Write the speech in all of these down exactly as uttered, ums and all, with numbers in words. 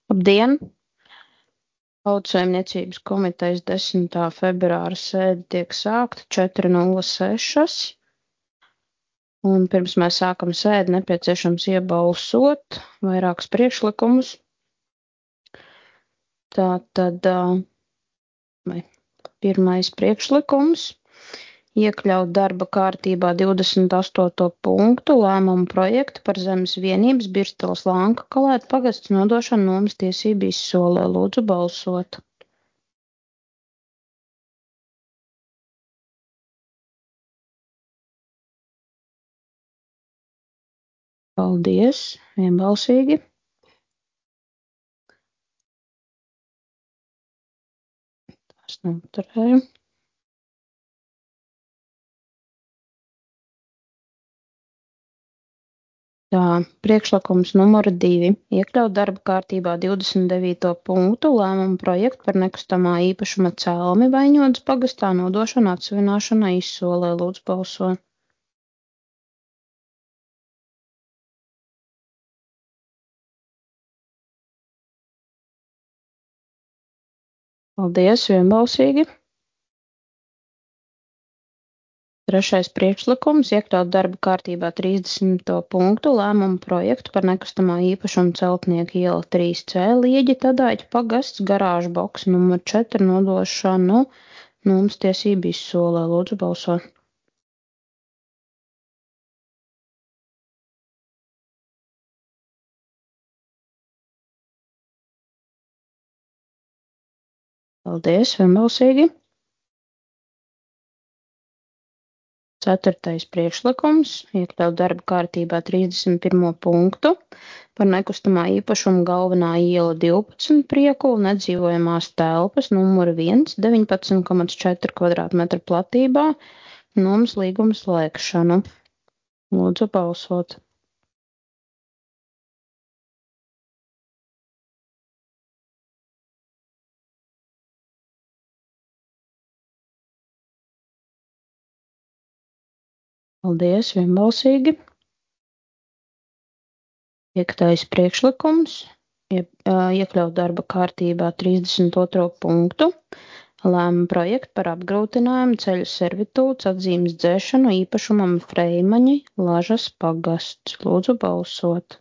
Labdien! Tautsaimniecības komitejas desmitā februāra sēde tiek sākta četri nulle seši. Un pirms mēs sākam sēdi, nepieciešams iebalsot vairākus priekšlikumus. Tātad vai, pirmais priekšlikums - iekļaut darba kārtībā divdesmit astoto punktu lēmumu projektu par Zemes vienības Birstoles Lanka Kalētu pagasts nodošanu nomas tiesību izsolē. Lūdzu balsot. Paldies! Vienbalsīgi. Es neturēju. Tā, priekšlikums numur divi - iekļaut darba kārtībā divdesmit devīto punktu lēmumu projektu par nekustamā īpašuma Celmi Vaņodas pagastā nodošanu atsevināšanai izsolē. Lūdzu balsot. Paldies! Vienbalsīgi. Trešais priekšlikums - iekļaut darba kārtībā trīsdesmito punktu lēmumu projektu par nekustamā īpašuma Celtnieku iela trīs C Lieģi Tadāķa pagasts garāžu boksu numur četri nodošanu nomas tiesību izsolē. Lūdzu balsot. Paldies! Vienbalsīgi. Ceturtais priekšlikums - iekļaut darba kārtībā trīsdesmit pirmo punktu par nekustamā īpašuma Galvenā iela divpadsmit Priekulu nedzīvojamās telpas numuru viens deviņpadsmit komats četri kvadrātmetru platībā nomas līguma slēgšanu. Lūdzu balsot. Paldies! Vienbalsīgi. Piektais priekšlikums - iekļaut darba kārtībā trīsdesmit otro punktu lēmumu projektu par apgrūtinājumu ceļu servitūtes atzīmes dzēšanu īpašumam Freimaņi Lažas pagasts. Lūdzu balsot.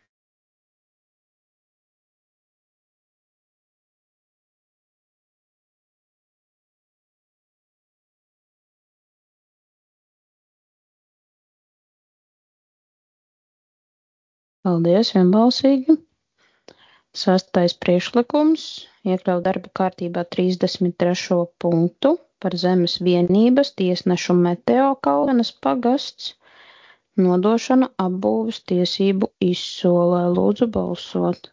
Paldies! Vienbalsīgi. Sastais priekšlikums - iekļaut darba kārtībā trīsdesmit trešo punktu par Zemes vienības tiesnešu Meteo Kalvenes pagasts nodošanu apbūves tiesību izsolē. Lūdzu balsot.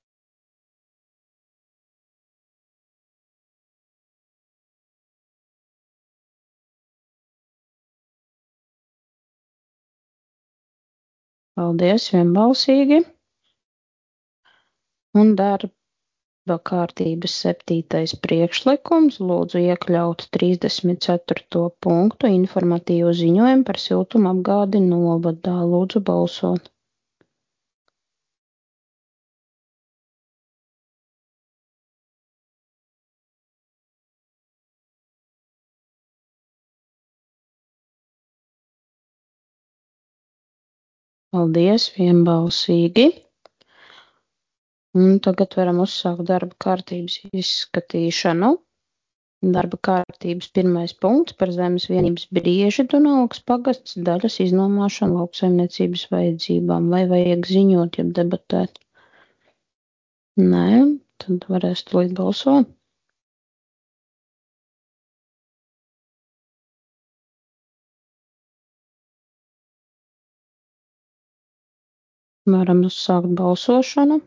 Paldies! Vienbalsīgi. Un darba kārtības septītais priekšlikums - lūdzu iekļaut trīsdesmit ceturto punktu informatīvu ziņojumu par siltumapgādi novadā. Lūdzu balsot. Paldies! Vienbalsīgi. Un tagad varam uzsākt darba kārtības izskatīšanu. Darba kārtības pirmais punkts par Zemes vienības Brieži Dunalgas pagasts daļas iznomāšanu lauksaimniecības vajadzībām. Vai vajag ziņot, jeb debatēt? Nē, tad varēs tūlīt balsot. Varam uzsākt balsošanu.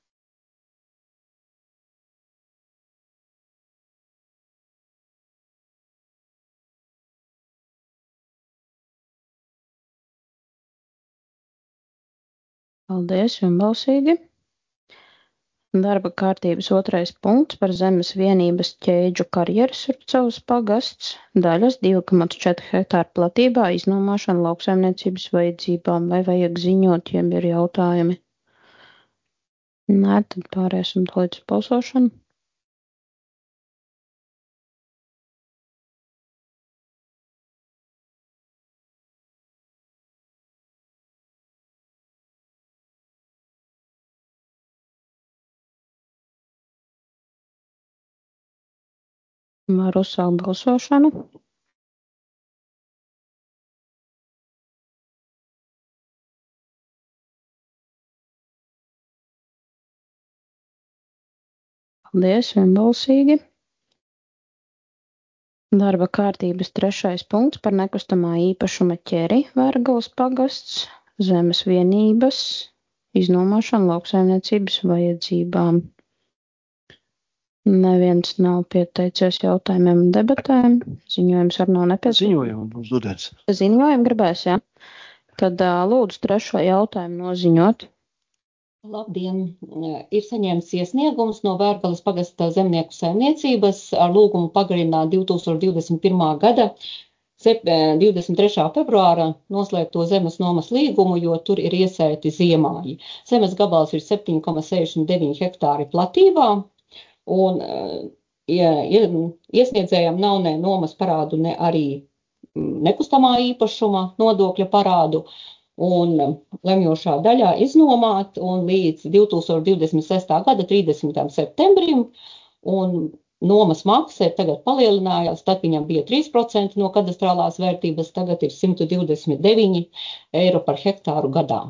Paldies! Vienbalsīgi. Darba kārtības otrais punkts par Zemes vienības Ķēģu Karjersurcavas pagasts daļas divi komats četri hektāru platībā iznomāšanu lauksaimniecības vajadzībām. Vai vajag ziņot, jeb ir jautājumi? Nē, tad pāriesim līdz balsošanu. Var uzsākt balsošanu. Paldies, vienbalsīgi. Darba kārtības trešais punkts par nekustamā īpašuma ķeri Vērgales pagasts, zemes vienības, iznomāšanu lauksaimniecības vajadzībām. Neviens nav pieteicies jautājumiem un debatēm. Ziņojums ar nav nepieciešams. Ziņojumu būs dudens. Ziņojumu gribēs, jā? Tad ā, lūdzu trešo jautājumu noziņot. Labdien! Ir saņemts iesniegums no Vērgales pagasta zemnieku saimniecības ar lūgumu pagarināt divi tūkstoši divdesmit pirmā gada divdesmit trešā februāra noslēgto zemes nomas līgumu, jo tur ir iesaiti ziemāji. Zemes gabals ir septiņi komats sešdesmit deviņi hektāri platībā, un ja, iesniedzējam nav ne nomas parādu, ne arī nekustamā īpašuma nodokļa parādu. Un lemjošā daļā iznomāt un līdz divi tūkstoši divdesmit sestā gada trīsdesmitajam septembrim, un nomas maksa tagad palielinājās, tad viņam bija trīs procenti no kadastrālās vērtības, tagad ir simt divdesmit deviņi eiro par hektāru gadā.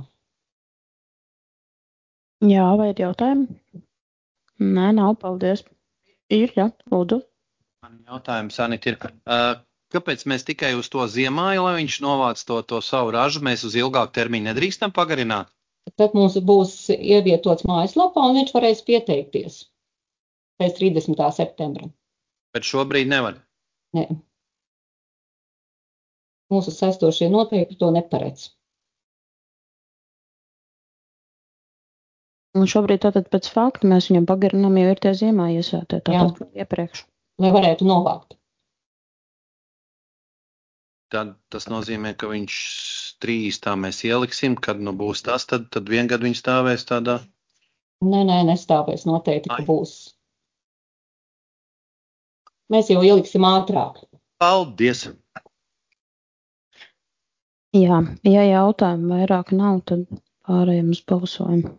Jā, vai ir jautājumi? Nē, nav, paldies. Ir, jā, lūdzu. Man jautājums, Anita, ir, uh, kāpēc mēs tikai uz to ziemāju, lai viņš novāc to, to savu ražu, mēs uz ilgāku termiņu nedrīkstam pagarināt? Tad mums būs ievietots mājaslapā, un viņš varēs pieteikties pēc trīsdesmitā septembra. Bet šobrīd nevar. Nē. Mūsu saistošie noteikti to neparedz. Un šobrīd tātad pēc fakta mēs viņam pagarinām, jo ir tie ziemā iesētē, tātad iepriekš. Lai varētu novākt. Tad tas nozīmē, ka viņš trīs tā mēs ieliksim, kad nu būs tas, tad, tad vien gadu viņš stāvēs tādā? Nē, nē, nestāvēs noteikti, ka Ai. būs. Mēs jau ieliksim ātrāk. Paldies! Jā, ja jautājumu vairāk nav, tad pārējiem uz balsojumu.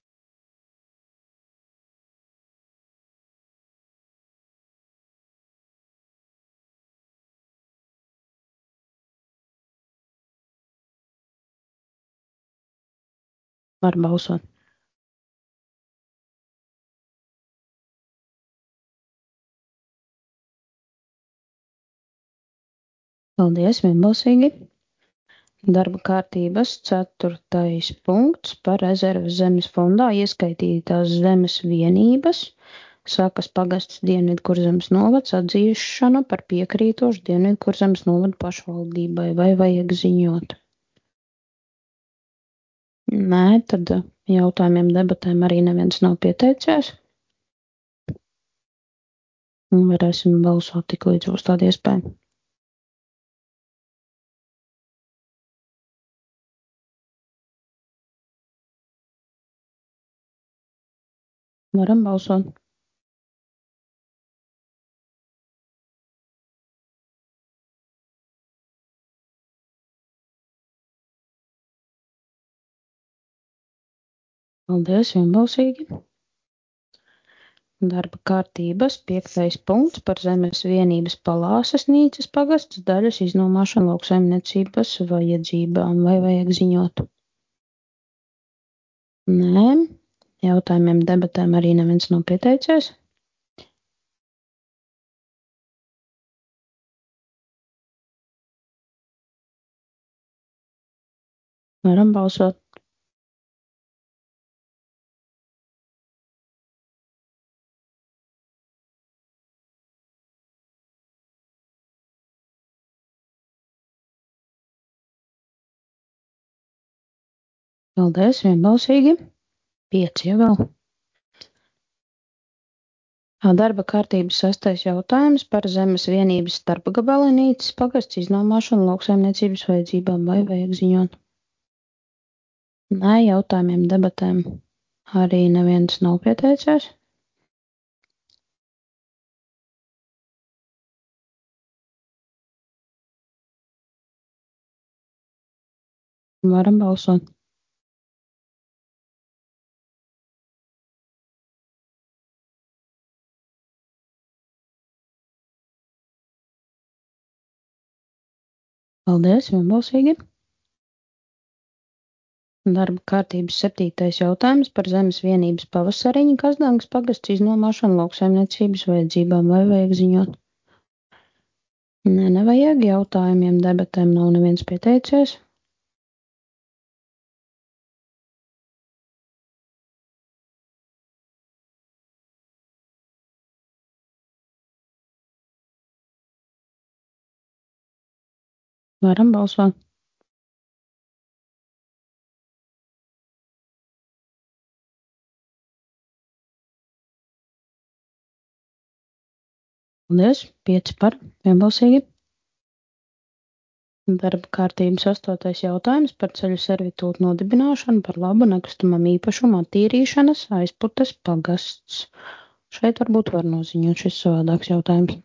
Var balsot. Paldies, vienbalsīgi. Darba kārtības ceturtais punkts par rezerves zemes fondā ieskaitītās zemes vienības, Sakas pagasts Dienvidkurzemes novads atzīšanu par piekrītošu Dienvidkurzemes novadu pašvaldībai. Vai vajag ziņot? Nē, tad jautājumiem debatēm arī neviens nav pieteicies. Un varēsim balsot tik līdz būs tāda iespēja. Varam balsot. Paldies, vienbalsīgi. Darba kārtības piektais punkts par zemes vienības Palāsas Nīcas pagasts daļas iznomāšanu lauksaimniecības vajadzībām. Vai vajag ziņot? Nē. Jautājumiem debatēm arī neviens nav pieteicies. Varam balsot. Paldies, vienbalsīgi. Pieci jau vēl. Darba kārtības sastais jautājums par zemes vienības starpgabala Nīcas pagasts iznomāšanu lauksaimniecības vajadzībām. Vai vajag ziņot? Nē, jautājumiem debatēm Arī neviens nav pieteicies. Varam balsot. Paldies, vienbalsīgi. Darba kārtības septītais jautājums par zemes vienības Pavasariņa Kazdāngas pagasts iznomāšanu lauksaimniecības vajadzībām. Vai vajag ziņot? Nē, nevajag. Jautājumiem debatēm nav neviens pieteicies. Varam balsot. Paldies, pieci par, vienbalsīgi. Darba kārtības astotais jautājums par ceļu servitūtu nodibināšanu par labu nekustamam īpašumu attīrīšanas Aizputes pagasts. Šeit varbūt var noziņot šis savādāks jautājums.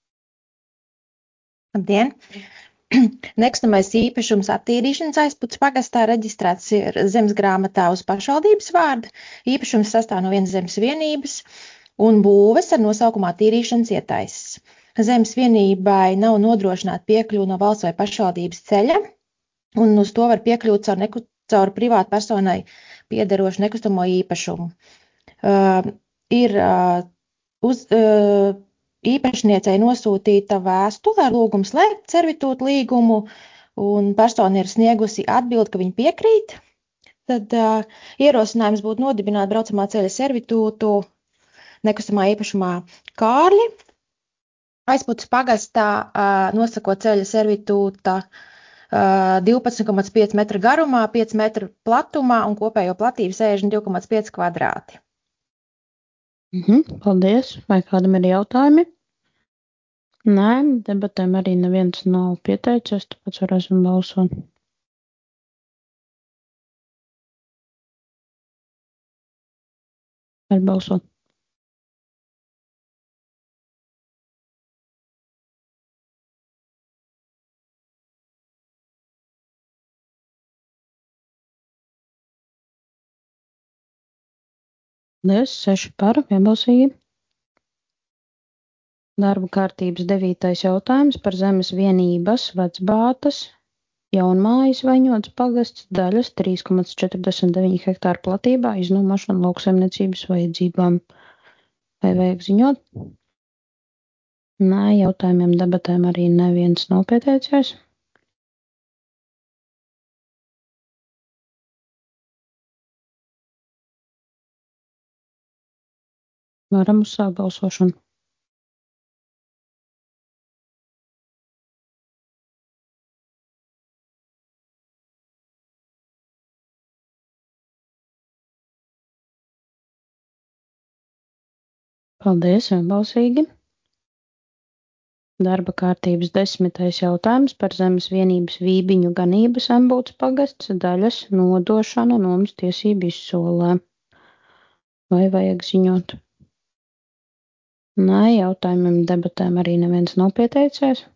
Labdien! Nekustamais īpašums attīrīšanas Aizputes pagastā reģistrēts ir zemes grāmatā uz pašvaldības vārda. Īpašums sastāv no vienas zemes vienības un būves ar nosaukumu attīrīšanas ietaises. Zemes vienībai nav nodrošināta piekļuva no valsts vai pašvaldības ceļa, un uz to var piekļūt caur, neku, caur privātu personai piederošu nekustamo īpašumu. Uh, ir uh, uz, uh, īpašniecei nosūtīta vēstule ar lūgumu slēgt servitūtu līgumu, un persona ir sniegusi atbildi, ka viņa piekrīt. Tad uh, ierosinājums būtu nodibināt braucamā ceļa servitūtu nekustamā īpašumā Kārli. Aizputes pagastā uh, nosakot ceļa servitūta uh, divpadsmit komats pieci metru garumā, pieci metru platumā un kopējo platību sešdesmit divi komats pieci kvadrāti. Mhm, paldies. Vai kādam ir jautājumi? Nē, debatēm arī neviens nav pieteicies, tāpēc varēsim balsot. Var balsot. Paldies, seši par, vienbalsīgi. Darba kārtības devītais jautājums par zemes vienības Vecbātas Jaunmājas Vaņotas pagasts daļas trīs komats četrdesmit deviņi hektāru platībā iznomāšanu lauksaimniecības vajadzībām. Vai vajag ziņot? Nē, jautājumiem debatēm arī neviens nav pieteicies. Varam uzsākt balsošanu. Paldies, vienbalsīgi. Darba kārtības desmitais jautājums par zemes vienības Vībiņu ganības Embūtes pagasts daļas nodošanu nomas tiesību izsolē. Vai vajag ziņot? Nē, jautājumiem debatēm arī neviens nav pieteicies.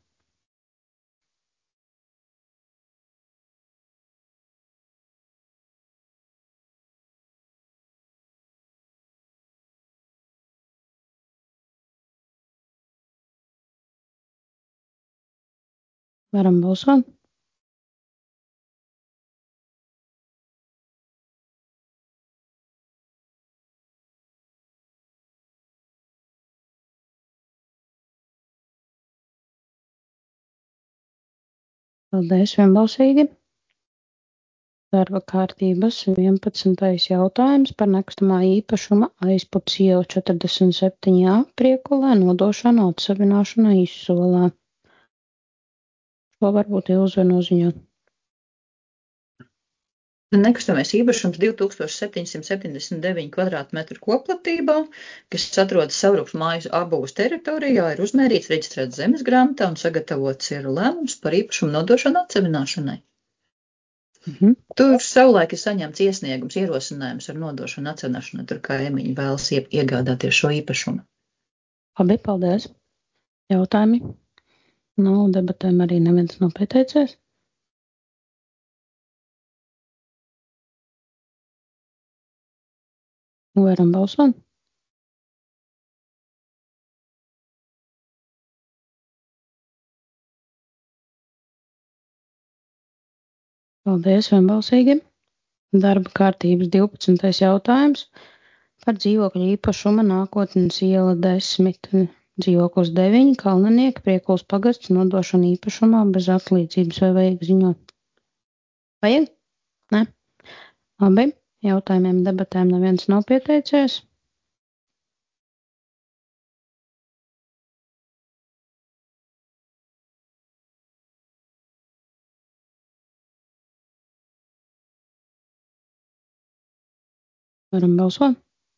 Varam balsot. Paldies, vienbalsīgi. Darba kārtības vienpadsmitais jautājums par nekustamā īpašuma Aizputes iela četrdesmit septiņi A Priekulē nodošanu atsavināšanai izsolē. Ko varbūt Ilze var noziņot? Nekustamais īpašums divi tūkstoši septiņsimt septiņdesmit deviņi kvadrātmetru koplatībā, kas atrodas Savrupas mājas abūves teritorijā, ir uzmērīts reģistrēts zemes grāmatā un sagatavots ir lēmums par īpašumu nodošanu atsavināšanai. Mhm. Tur savulaik ir saņemts iesniegums, ierosinājums ar nodošanu atcelšanu, tur kaimiņi vēlas ie- iegādāties šo īpašumu. Labi, paldies. Jautājumi? Nu, debatēm arī neviens nav pieteicies. Varam balsot. Paldies vienbalsīgi. Darba kārtības divpadsmitais jautājums par dzīvokļu īpašuma nākotnes iela desmit, dzīvoklis deviņi, Kalnanieki, Priekulas pagasts, nodošana īpašumā bez atlīdzības, vai vajag ziņot? Vajag? Ne? Labi, jautājumiem debatēm neviens nav pieteicies. Varam balsot.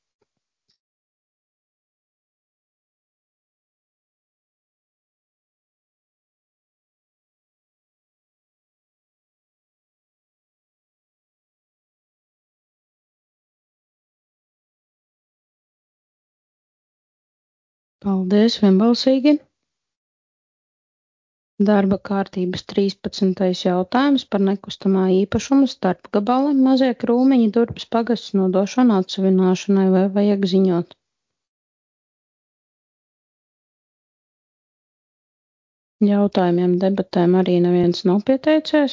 Paldies vienbalsīgi. Darba kārtības trīspadsmitais jautājums par nekustamā īpašuma starpgabala Mazie Krūmiņi Durbes pagasts nodošanu atsavināšanai, vai vajag ziņot? Jautājumiem debatēm arī neviens nav pieteicies.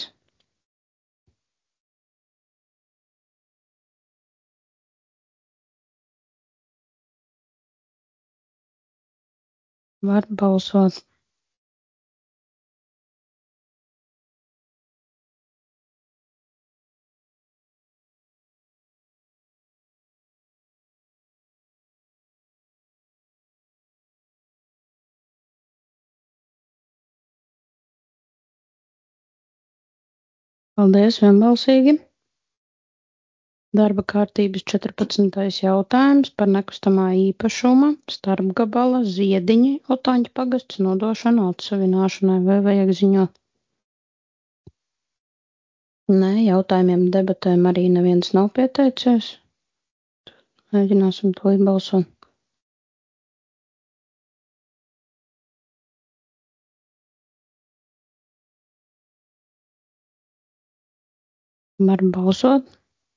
Var balsot. Paldies vienbalsīgi. Darba kārtības četrpadsmitais jautājums par nekustamā īpašuma starpgabala Ziediņi Otaņu pagasts nodošanu atsavināšanai, vai vajag ziņot? Nē, jautājumiem debatēm arī neviens nav pieteicies. Mēģināsim to balsot. Var balsot.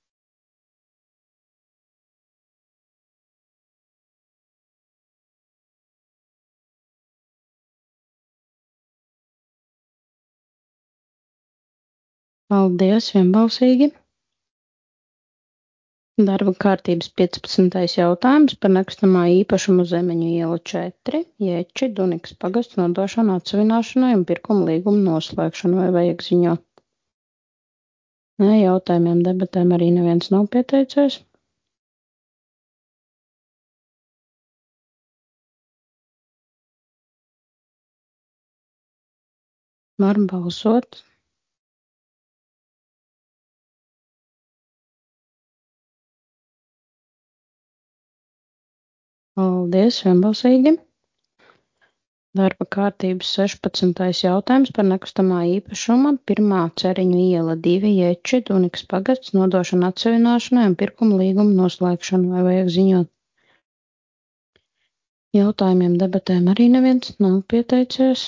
Paldies vienbalsīgi. Darba kārtības piecpadsmitais jautājums par nekustamā īpašuma Zemeņu iela četri, Ječi, Dunikas pagasts nodošanu atsavināšanai un pirkuma līguma noslēgšanu, vai vajag ziņot? Nē, jautājumiem debatēm arī neviens nav pieteicies. Var balsot. Paldies vienbalsīgi. Darba kārtības sešpadsmitais jautājums par nekustamā īpašuma pirmā Ceriņu iela divi, Ječi, Dunikas pagasts nodošanu atsavināšanai un pirkuma līguma noslēgšanu, vai vajag ziņot? Jautājumiem debatēm arī neviens nav pieteicies.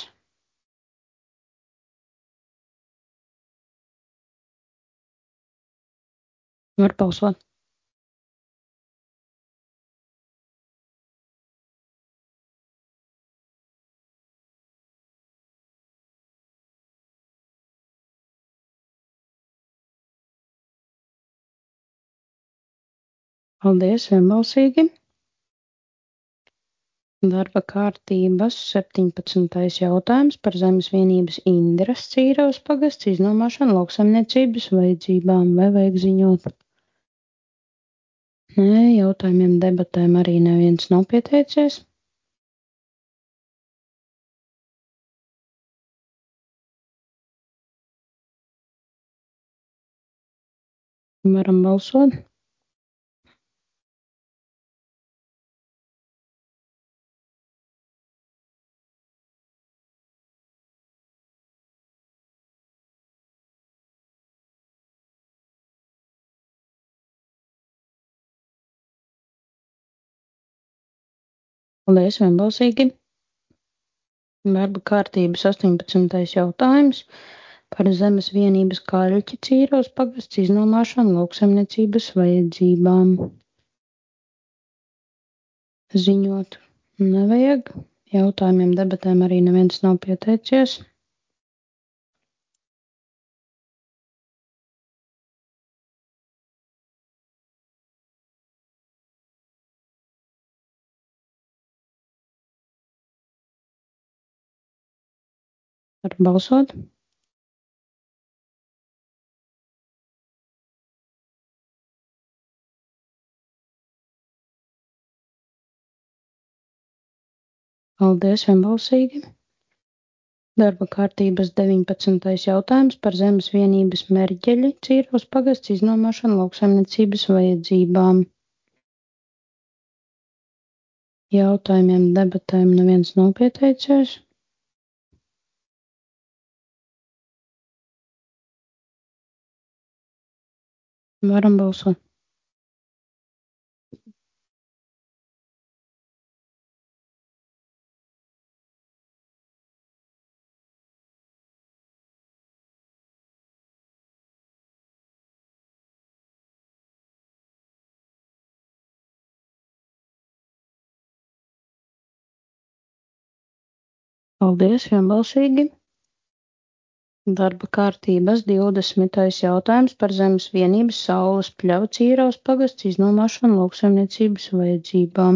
Var balsot. Paldies vienbalsīgi. Darba kārtības septiņpadsmitais jautājums par zemes vienības Indras Cīravas pagasts iznomāšanu lauksaimniecības vajadzībām, vai vajag ziņot? Nē, jautājumiem debatēm arī neviens nav pieteicies. Varam balsot. Paldies, vienbalsīgi. Darba kārtības astoņpadsmitais jautājums par zemes vienības Kaļķi Cīros pagasts iznomāšanu lauksaimniecības vajadzībām. Ziņot nevajag. Jautājumiem debatēm arī neviens nav pieteicies. Var balsot. Paldies, vienbalsīgi. Darba kārtības deviņpadsmitais jautājums par zemes vienības Merģeļi Cīros pagasts iznomāšanu lauksaimniecības vajadzībām. Jautājumiem debatēm neviens nav pieteicies. Varam balsot. Paldies, vienbalsīgi. Darba kārtības divdesmitais jautājums par zemes vienības Saules pļava Cīros pagasts iznomāšanu lauksaimniecības vajadzībām.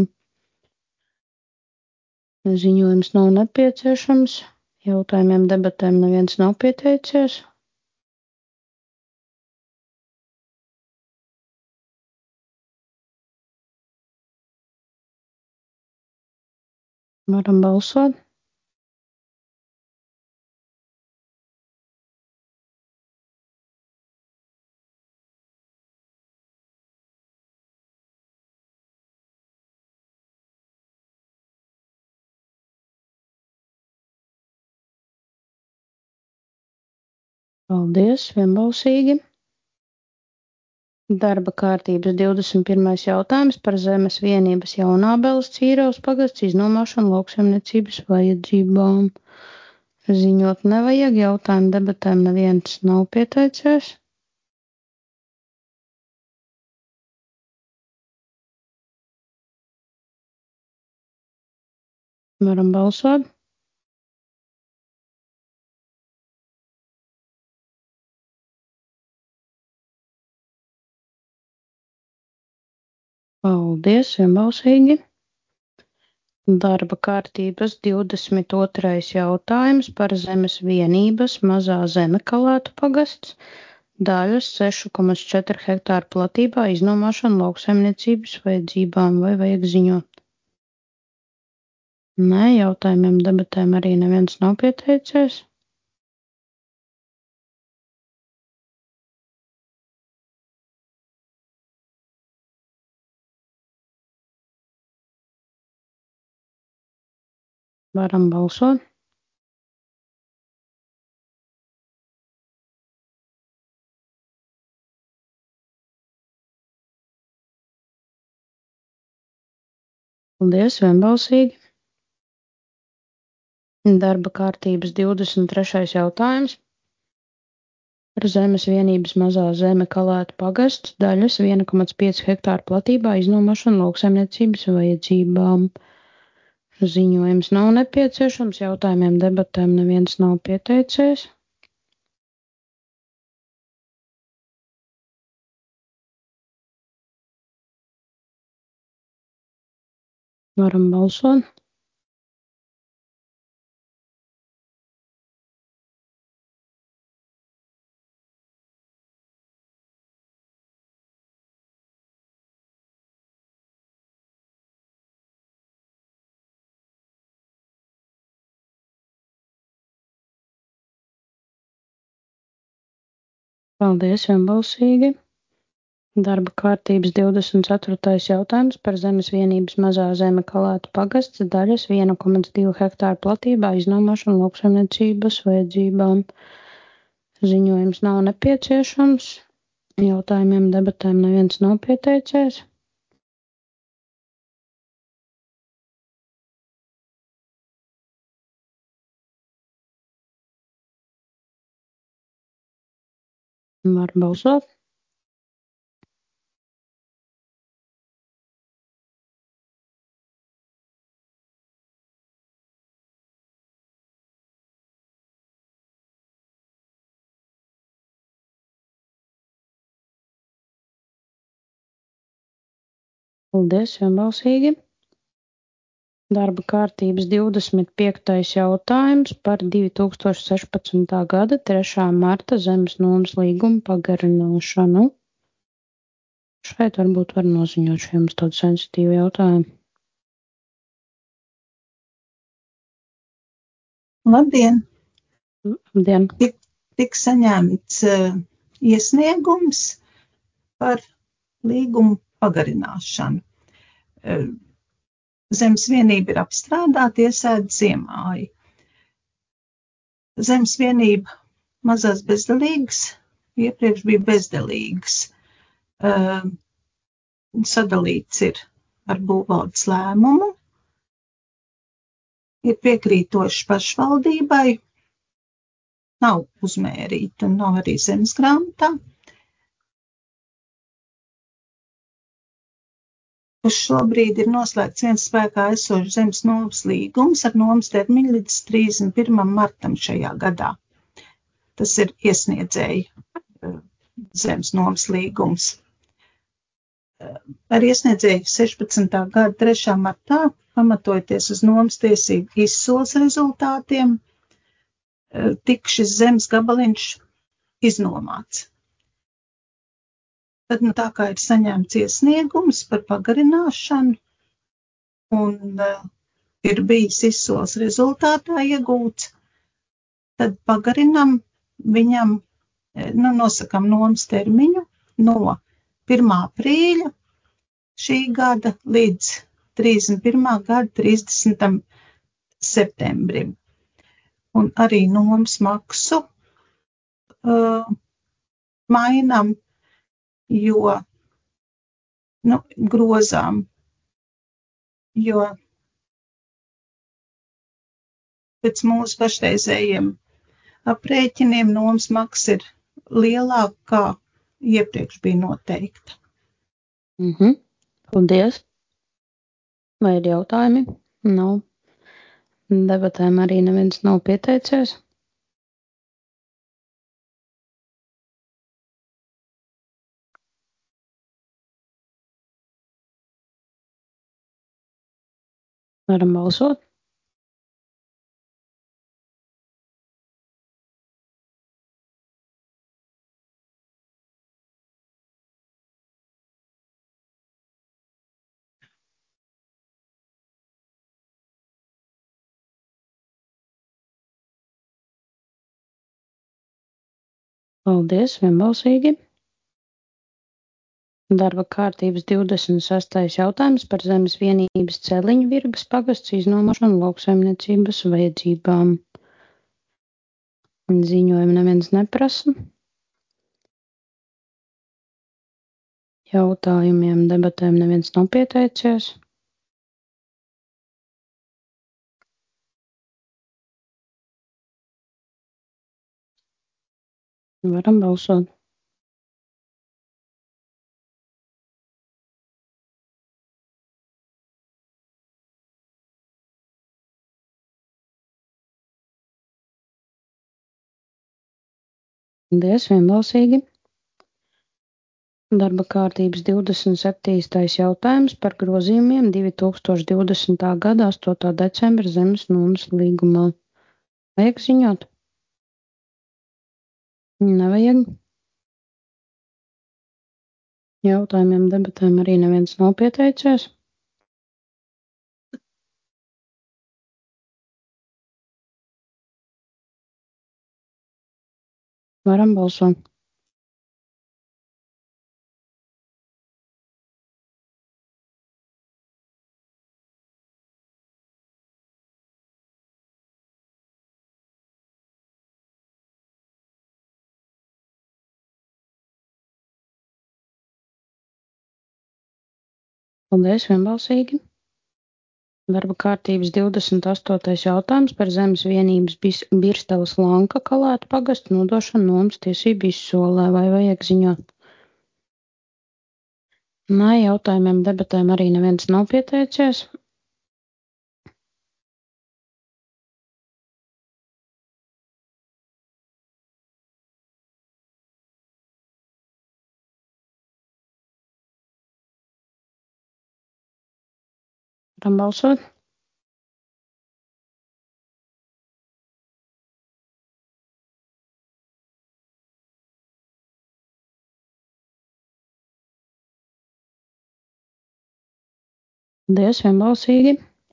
Ziņojums nav nepieciešams. Jautājumiem debatēm neviens nav pieteicies. Varam balsot. Paldies, vienbalsīgi. Darba kārtības divdesmit pirmais jautājums par zemes vienības Jaunābeles Cīros pagasts iznomāšanu lauksaimniecības vajadzībām. Ziņot nevajag, jautājumu debatēm neviens nav pieteicies. Varam balsot. Paldies, vienbalsīgi. Darba kārtības divdesmit otrais jautājums par zemes vienības Mazā Zemekalētu pagasts daļas seši komats četri hektāru platībā iznomāšanu lauksaimniecības vajadzībām. Vai vajag ziņot? Nē, jautājumiem debatēm arī neviens nav pieteicies. Varam balsot. Paldies, vienbalsīgi. Darba kārtības divdesmit trešais jautājums par zemes vienības Mazā Zemekalētu pagasts daļas viens komats pieci hektāru platībā iznomāšanu lauksaimniecības vajadzībām. Ziņojums nav nepieciešams, jautājumiem debatēm neviens nav pieteicies. Varam balsot. Paldies, vienbalsīgi. Darba kārtības divdesmit ceturtais jautājums par zemes vienības Mazā Zemekalētu pagasts daļas viens komats divi hektāru platībā iznomāšanu lauksaimniecības vajadzībām. Ziņojums nav nepieciešams. Jautājumiem debatēm neviens nav pieteicies. Var balsot. Paldies, vienbalsīgi. Darba kārtības divdesmit piektais jautājums par divi tūkstoši sešpadsmitā gada trešā marta zemes nomas līguma pagarināšanu. Šeit varbūt var noziņot, šiem mums tādu sensitīvu jautājumu. Labdien! Labdien! Tik, tik saņemts uh, iesniegums par līgumu pagarināšanu. Uh, Zemes vienība ir apstrādāta, iesēta ziemāji. Zemes vienība mazās bezdelīgas, iepriekš bija bezdelīgas. Uh, sadalīts ir ar būvvaldes lēmumu, ir piekrītoši pašvaldībai, nav uzmērīta un nav arī zemes grāmatā. Uz šobrīd ir noslēgts viens spēkā esošs zemes nomas līgums ar nomas termiņu līdz trīsdesmit pirmajam martam šajā gadā. Tas ir iesniedzēja zemes nomas līgums. Ar iesniedzēju sešpadsmitā gada trešā martā, pamatojoties uz nomas tiesību izsoles rezultātiem, tika šis zemes gabaliņš iznomāts. Tad, nu, tā kā ir saņemts iesniegums par pagarināšanu un uh, ir bijis izsoles rezultātā iegūts, tad pagarinam viņam, nu, nosakam nomas termiņu no pirmā aprīļa šī gada līdz trīsdesmit pirmā gada trīsdesmitam septembrim. Un arī nomas maksu uh, mainam, jo, nu, grozām, jo pēc mūsu pašreizējiem aprēķiniem nomas maksa ir lielāka, kā iepriekš bija noteikta. Mhm. Paldies. Vai ir jautājumi? Nav. Debatēm arī neviens nav pieteicies. Varam balsot. Paldies, vienbalsīgi. Darba kārtības divdesmit sestais jautājums par zemes vienības Celiņu Virgas pagasts iznomāšanu lauksaimniecības vajadzībām. Ziņojumu neviens neprasa. Jautājumiem, debatēm neviens nav pieteicies. Varam balsot. Paldies, vienbalsīgi. Darba kārtības divdesmit septītais jautājums par grozījumiem divi tūkstoši divdesmitā gada astotā decembra zemes nomas līgumā. Vajag ziņot? Nevajag. Jautājumiem, debatēm arī neviens nav pieteicies. Varam balsot. Paldies, vienbalsīgi. Darba kārtības divdesmit astotais jautājums par zemes vienības bis- Birsteles Lanka Kalētu pagastu nodošanu nomas tiesību izsolē. Vai vajag ziņot? Nē, jautājumiem debatēm arī neviens nav pieteicies. Varam balsot. Paldies, vienbalsīgi.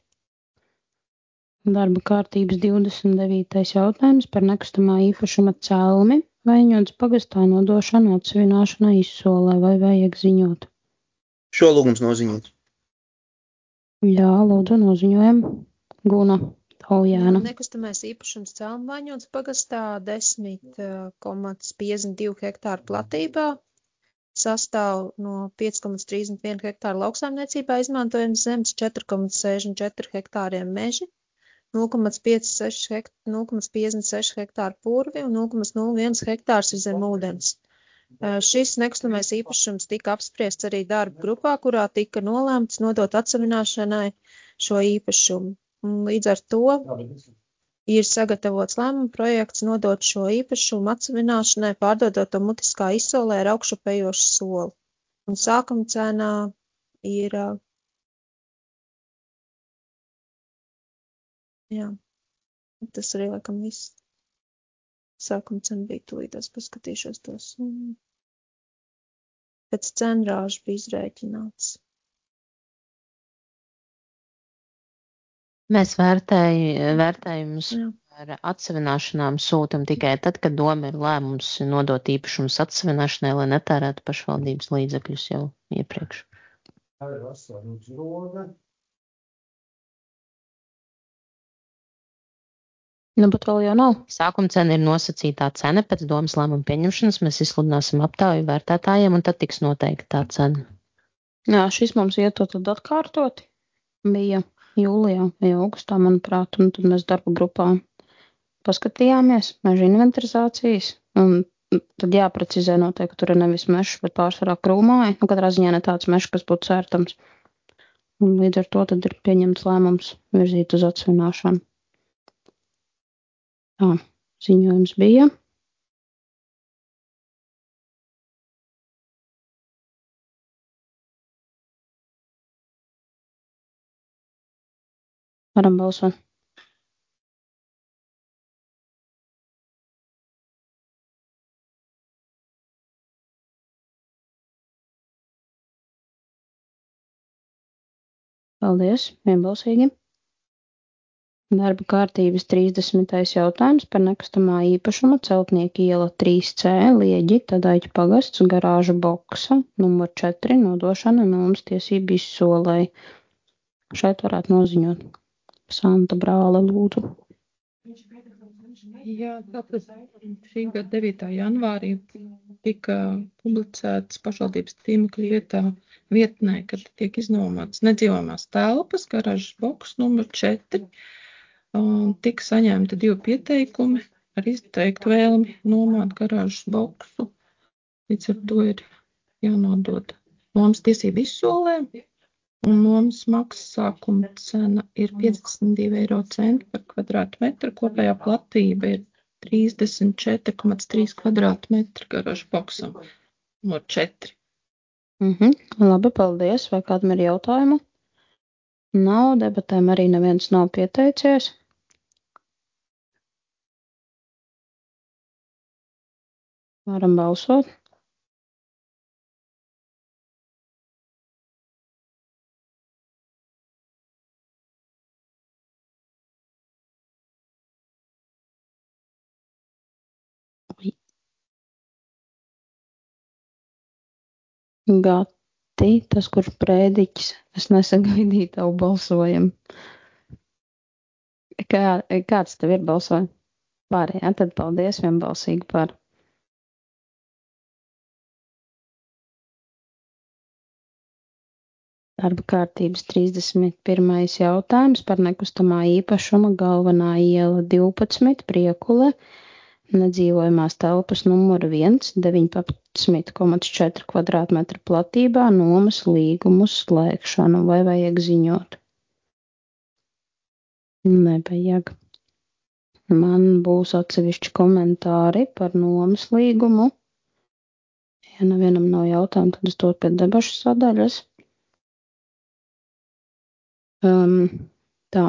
Darba kārtības divdesmit devītais jautājums par nekustamā īpašuma celmi Vaņodas pagastā nodošanu atsevināšanai izsolē. Vai vajag ziņot? Šo lūgums noziņot. Jā, lūdzu, noziņojam. Guna Taujāna. Nekustamais īpašums Celma Vaņodas pagastā desmit komats piecdesmit divi hektāru platībā. Sastāv no pieci komats trīsdesmit viens hektāru lauksaimniecībā izmantojams zemes, četri komats sešdesmit četri hektāriem meži, nulle komats piecdesmit seši hektāru purvi un nulle komats nulle viens hektārs ir zem ūdens. Šis nekustamais īpašums tika apspriests arī darba grupā, kurā tika nolēmts nodot atsevināšanai šo īpašumu. Un līdz ar to ir sagatavots lēmuma projekts nodot šo īpašumu atsevināšanai, pārdodot to mutiskā izsolē ar augšupejošu soli. Un sākuma cenā ir, jā, tas arī laikam viss. Sākuma cena bija tūlītās, paskatīšos tos. Pēc cenrāžu bija izrēķināts. Mēs vērtēju, vērtējumus Jā. par atsevināšanām sūtam tikai tad, kad doma ir lēmums nodot īpašumus atsevināšanai, lai netērētu pašvaldības līdzekļus jau iepriekš. Nu, bet vēl jau nav. Sākuma cena ir nosacītā cena, pēc domas lēmuma pieņemšanas mēs izsludināsim aptauju vērtētājiem un tad tiks noteikta tā cena. Jā, šis mums ieto tad atkārtoti. Bija jūlijā vai augustā, manuprāt, un tad mēs darba grupā paskatījāmies meža inventarizācijas, un tad jāprecizē noteikti, ka tur ir nevis mežs, bet pārsvarā krūmāji, nu katrā ziņā ne tāds mežs, kas būtu cērtams. Un līdz ar to tad ir pieņemts lēmums virzīt uz atsevināšanu. Tā, ziņojums bija. Varam balsot. Paldies, vienbalsīgi. Darba kārtības trīsdesmitais jautājums par nekustamā īpašuma Celtnieka iela trīs C, Lieģi, Tadaiķu pagasts, garāža boksa, numur četri, nodošana nomas tiesību izsolei. Šeit varētu noziņot. Santa Brāle, lūdzu. Jā, tātad šī gada devītā janvārī tika publicēts pašvaldības tīmekļa vietā vietnē, kad tiek iznomāts nedzīvojamās telpas, garāžas boks numur četri. Un tika saņemti divi pieteikumi ar izteiktu vēlmi nomāt garāžas boksu. Līdz ar to ir jānodod nomas tiesību izsolē. Un nomas maksas sākuma cena ir piecdesmit divi eiro centi par kvadrātmetru, kopējā platība ir trīsdesmit četri komats trīs kvadrātmetri garāžu boksam. Numur četri. Mhm, labi, paldies. Vai kādam ir jautājumu? Nav, debatēm arī neviens nav pieteicies. Varam balsot. Gati, tas, kurš prēdiķis, es nesagaidīju tavu balsojumu. Kā, kāds tev ir balsojums? Par, jā, tad paldies vienbalsīgi par. Darba kārtības trīsdesmit pirmais jautājums par nekustamā īpašuma galvenā iela divpadsmit Priekule, nedzīvojamās telpas numuru viens, deviņpadsmit komats četri kvadrātmetru platībā, nomas līgumu slēgšanu. Vai vajag ziņot? Nevajag. Man būs atsevišķi komentāri par nomas līgumu. Ja nevienam nav jautājumu, tad es dotu pie debašu sadaļas. Um, tā.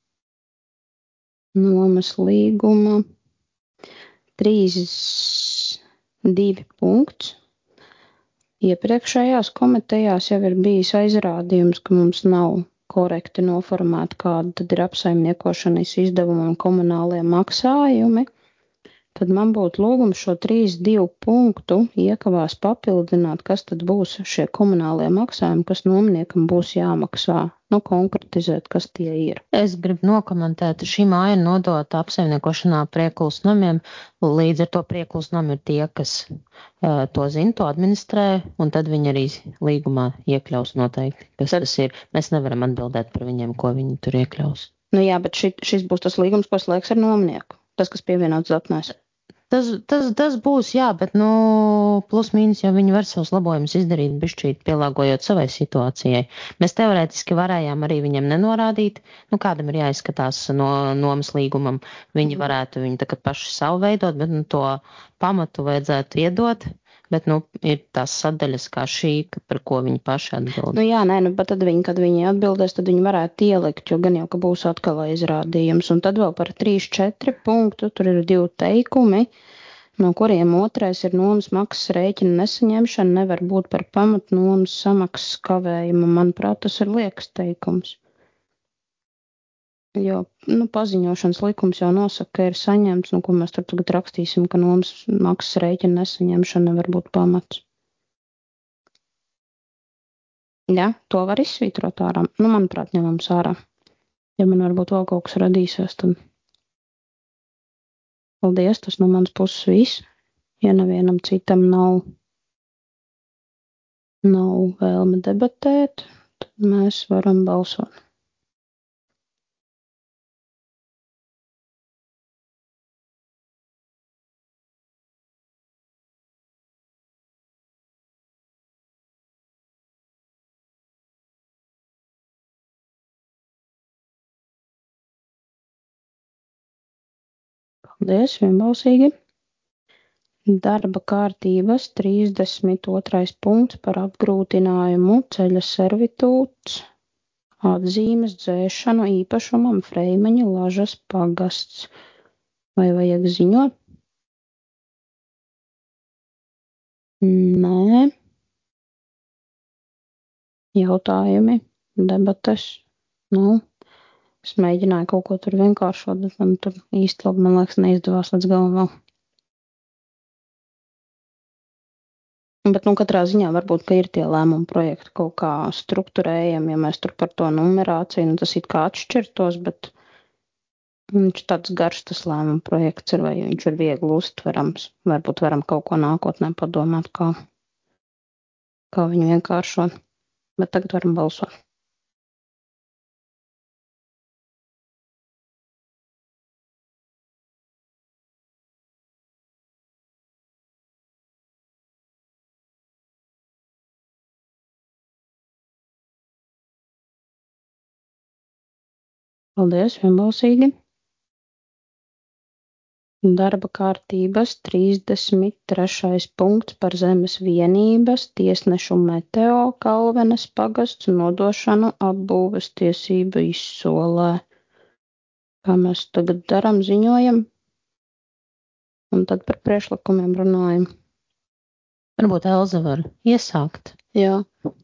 Nomas līguma trīs divi punkts. Iepriekšējās komitejās jau ir bijis aizrādījums, ka mums nav korekti noformēti, kāda tad ir apsaimniekošanas izdevumi un komunālie maksājumi. Tad man būtu lūgums šo trīs divu punktu iekavās papildināt, kas tad būs šie komunālie maksājumi, kas nomniekam būs jāmaksā. Nu, konkretizēt, kas tie ir. Es gribu nokomentēt, šī māja ir nodota apsaimniekošanā Priekulas namiem, līdz ar to Priekulas nami ir tie, kas uh, to zina, to administrē, un tad viņi arī līgumā iekļaus noteikti, kas tad tas ir. Mēs nevaram atbildēt par viņiem, ko viņi tur iekļaus. Nu jā, bet ši, šis būs tas līgums, ko slēgs ar nomnieku. Tas, kas pievienots Zatnēs. Tas, tas, tas būs, jā, bet, nu, plus mīnus jau viņi var savus labojumus izdarīt bišķīt, pielāgojot savai situācijai. Mēs teorētiski varējām arī viņam nenorādīt, nu, kādam ir jāizskatās no nomas līgumam. Viņi varētu viņu tagad paši savu veidot, bet, nu, to pamatu vajadzētu iedot. Bet, nu, ir tās sadaļas kā šī, par ko viņi paši atbild. Nu jā, nē, nu, bet tad viņi, kad viņi atbildēs, tad viņi varētu ielikt, jo gan jau, ka būs atkal aizrādījums. Un tad vēl par trīs četri punktu, tur ir divi teikumi, no kuriem otrais ir nomas maksas rēķina nesaņemšana, nevar būt par pamatu nomas samaksas kavējumu. Manuprāt, tas ir liekas teikums. Jo, nu, paziņošanas likums jau nosaka, ka ir saņemts, nu, ko mēs tur tagad rakstīsim, ka nomas maksas rēķina nesaņemšana nevar būt pamats. Jā, to var izsvītrot ārā. Nu, manuprāt, ņemam sārā. Ja man varbūt vēl kaut kas radīsies, tad paldies, tas no manas puses viss. Ja nevienam citam nav, nav vēlme debatēt, tad mēs varam balsot. Paldies, vienbalsīgi. Darba kārtības trīsdesmit otrais punkts par apgrūtinājumu ceļa servitūts atzīmes dzēšanu īpašumam Freimaņa Lažas pagasts. Vai vajag ziņot? Nē. Jautājumi, debates? Nu. Es mēģināju kaut ko tur vienkāršot, bet man tur īsti labi, man liekas, neizdevās līdz galam vēl. Bet, nu, katrā ziņā varbūt, ka ir tie lēmumu projekti kaut kā strukturējami, ja mēs tur par to numerāciju, nu, tas it kā atšķirtos, bet viņš tāds garš tas lēmumu projekts ir, vai viņš ir viegli uztverams. Varbūt varam kaut ko nākotnē padomāt, kā, kā viņu vienkāršot. Bet tagad varam balsot. Paldies, vienbalsīgi. Darba kārtības trīsdesmit trešais punkts par zemes vienības tiesnešu Meteo Kalvenes pagasts nodošanu apbūves tiesību izsolē. Kā mēs tagad daram, ziņojam, un tad par priekšlikumiem runājam. Varbūt Elza var iesākt. Jā.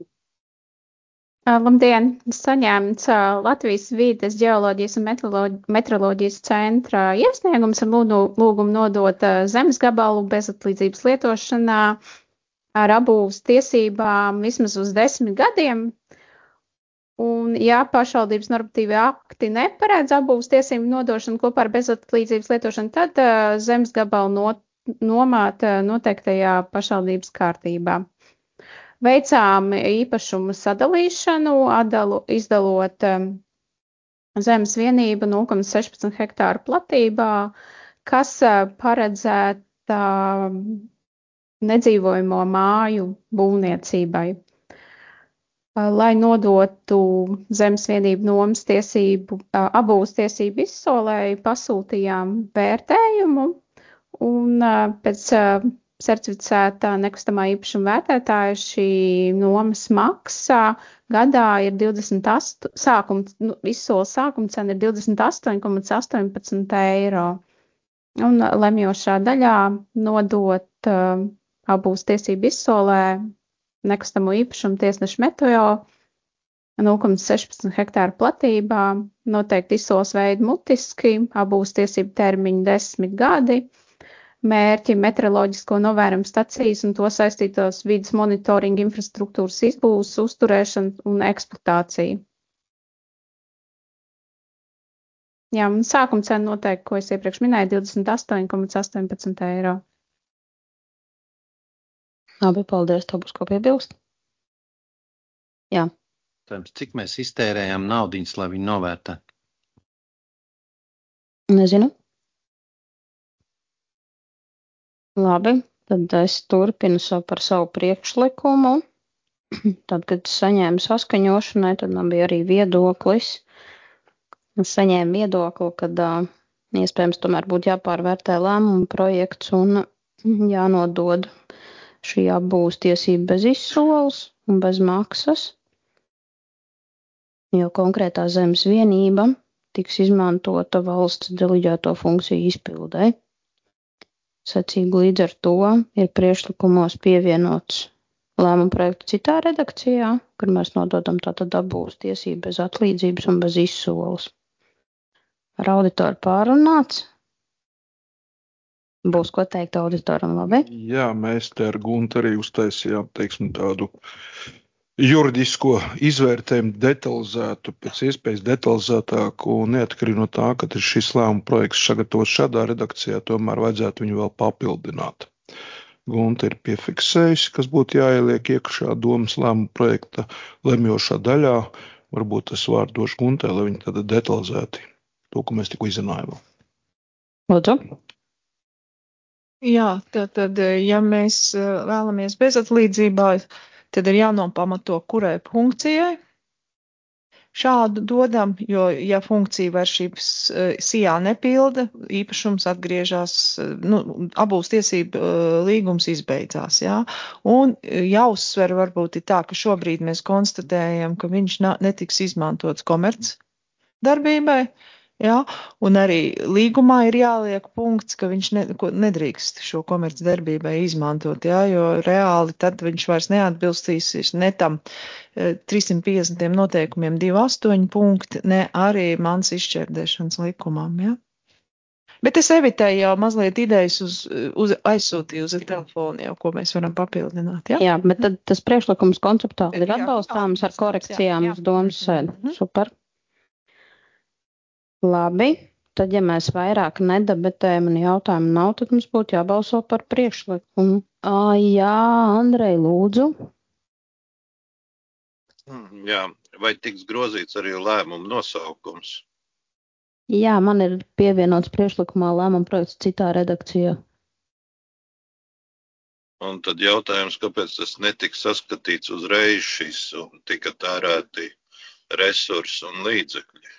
Labdien! Saņēmts Latvijas Vīdes ģeoloģijas un metroloģijas centra iesniegums ar lūgumu nodot zemes gabalu bezatlīdzības lietošanā ar apbūves tiesībām vismaz uz desmit gadiem. Un, ja pašvaldības normatīvi akti neparedz apbūves tiesību nodošanu kopā ar bezatlīdzības lietošanu, tad zemes gabalu not, nomāt noteiktajā pašvaldības kārtībā. Veicām īpašumu sadalīšanu, atdalu, izdalot um, zemes vienību nulle komats sešpadsmit hektāru platībā, kas uh, paredzēta um, nedzīvojamo māju būvniecībai. Uh, lai nodotu zemes vienību nomas tiesību, uh, abūs tiesību izsolēji, pasūtījām vērtējumu un uh, pēc uh, certificētā nekustamā īpašuma vērtētāja šī nomas maksa gadā ir divdesmit astoņi, sākums, nu, izsoles sākuma cena ir divdesmit astoņi komats astoņpadsmit eiro. Un lemjošā daļā nodot uh, abūs tiesību izsolē nekustamo īpašumu tiesneša Metojo nulle komats sešpadsmit hektāru platībā, noteikti izsoles veidu mutiski, abūs tiesību termiņi desmit gadi. Mērķi meteoroloģisko novērojumu stacijas un to saistītos vides monitoringa infrastruktūras izbūves, uzturēšana un eksploatācija. Jā, un sākuma cena noteikti, ko es iepriekš minēju, divdesmit astoņi komats astoņpadsmit eiro. Labi, paldies, tev būs ko piebilst? Jā. Cik mēs iztērējām naudiņas, lai viņu novērtē? Nezinu. Labi, tad es turpinu savu par savu priekšlikumu. Tad, kad saņēmu saskaņošanai, tad man bija arī viedoklis. Es saņēmu viedokli, kad uh, iespējams tomēr būtu jāpārvērtē lēmumu projekts un jānodod šī apbūves tiesība bez izsoles un bez maksas, jo konkrētā zemes vienība tiks izmantota valsts deleģēto funkciju izpildē. Secīgi līdz ar to ir priekšlikumos pievienots lēmuma projektu citā redakcijā, kur mēs nododam tātad apbūves tiesību bez atlīdzības un bez izsoles. Ar auditoru pārunāts. Būs ko teikt auditoram, labi? Jā, mēs te ar Guntu arī uztaisījām, teiksim, tādu juridisko izvērtējumu detalizētu, pēc iespējas detalizētāku, un neatkarīgi no tā, ka šis lēmuma projekts sagatavots šādā redakcijā, tomēr vajadzētu viņu vēl papildināt. Gunta ir piefiksējusi, kas būtu jāieliek iekšā domas lēmuma projekta lemjošā daļā. Varbūt es vārdu došu Guntai, lai viņa tāda detalizēti to, ko mēs tikko izrunājām. Lūdzu. Jā, tad, ja mēs vēlamies bezatlīdzībā, tad ir jānopamato, kurai funkcijai šādu dodam, jo, ja funkcija vairs šīs sijā nepilda, īpašums atgriežas, nu, abūs tiesību līgums izbeidzās, jā. Un jāuzsver varbūt ir tā, ka šobrīd mēs konstatējam, ka viņš netiks izmantots komerc darbībai, jā, un arī līgumā ir jāliek punkts, ka viņš ne, nedrīkst šo komerc darbībai izmantot, jā, jo reāli tad viņš vairs neatbilstīs ne tam trīssimt piecdesmit noteikumiem divi astoņi punkti, ne arī mans izšķērdēšanas likumam, jā. Bet es evitēju jau mazliet idejas uz, uz aizsūtīju uz telefonu, jau, ko mēs varam papildināt, jā? Jā, bet tad tas priekšlikums konceptuāli ir atbalstāms ar korekcijām uz domas sēdi. Super. Labi, tad, ja mēs vairāk nedabetējam un jautājumu nav, tad mums būtu jābalso par priekšlikumu. Ā, jā, Andrej, lūdzu. Jā, vai tiks grozīts arī lēmumu nosaukums? Jā, man ir pievienots priekšlikumā lēmuma projekts citā redakcijā. Un tad jautājums, kāpēc tas netiks saskatīts uzreiz šis un tika tērēti resursi un līdzekļi?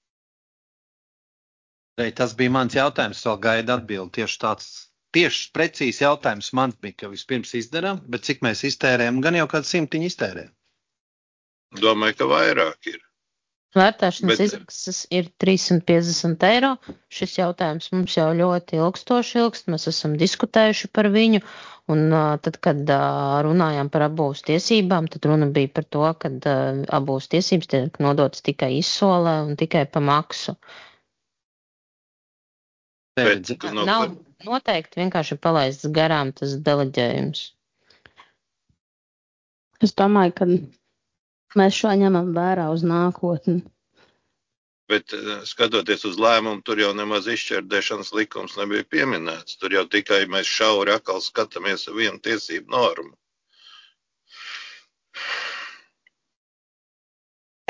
Tas bija mans jautājums, vēl gaida atbildi. Tieši tāds, tieši precīzi jautājums man bija, ka vispirms izdarām, bet cik mēs iztērējam, gan jau kādu simtiņu iztērējam. Domāju, ka vairāk ir. Vērtēšanas Bet- izmaksas ir trīssimt piecdesmit eiro. Šis jautājums mums jau ļoti ilgstoši ilgst, mēs esam diskutējuši par viņu, un ā, tad, kad ā, runājām par abūves tiesībām, tad runa bija par to, ka abūves tiesības tiek nodotas tikai izsolē un tikai pa maksu. Bet, no, Nav noteikti vienkārši palaists garām tas deleģējums. Es domāju, ka mēs šo ņemam vērā uz nākotni. bet eh, skatoties uz lēmumu, tur jau nemaz izšķērdēšanas likums nebija pieminēts. Tur jau tikai mēs šauri atkal skatāmies vienu tiesību normu.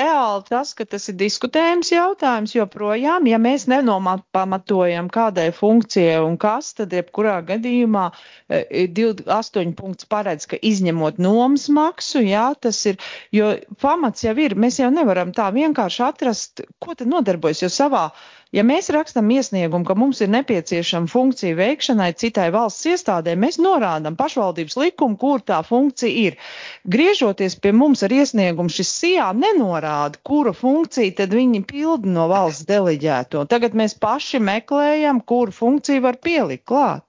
reāli tas, ka tas ir diskutējums jautājums joprojām, ja mēs nenopamatojam kādai funkcijai un kas, tad jebkurā gadījumā divdesmit astoņi punkts paredz, ka izņemot nomas maksu, jā, tas ir, jo pamats jau ir, mēs jau nevaram tā vienkārši atrast, ko tad nodarbojas, jo savā, ja mēs rakstam iesniegumu, ka mums ir nepieciešama funkcija veikšanai citai valsts iestādē, mēs norādam pašvaldības likumu, kur tā funkcija ir. Griežoties pie mums ar iesniegumu, šis sijā nenorāda, kura funkcija tad viņi pilda no valsts deleģēto. Tagad mēs paši meklējam, kuru funkciju var pielikt klāt.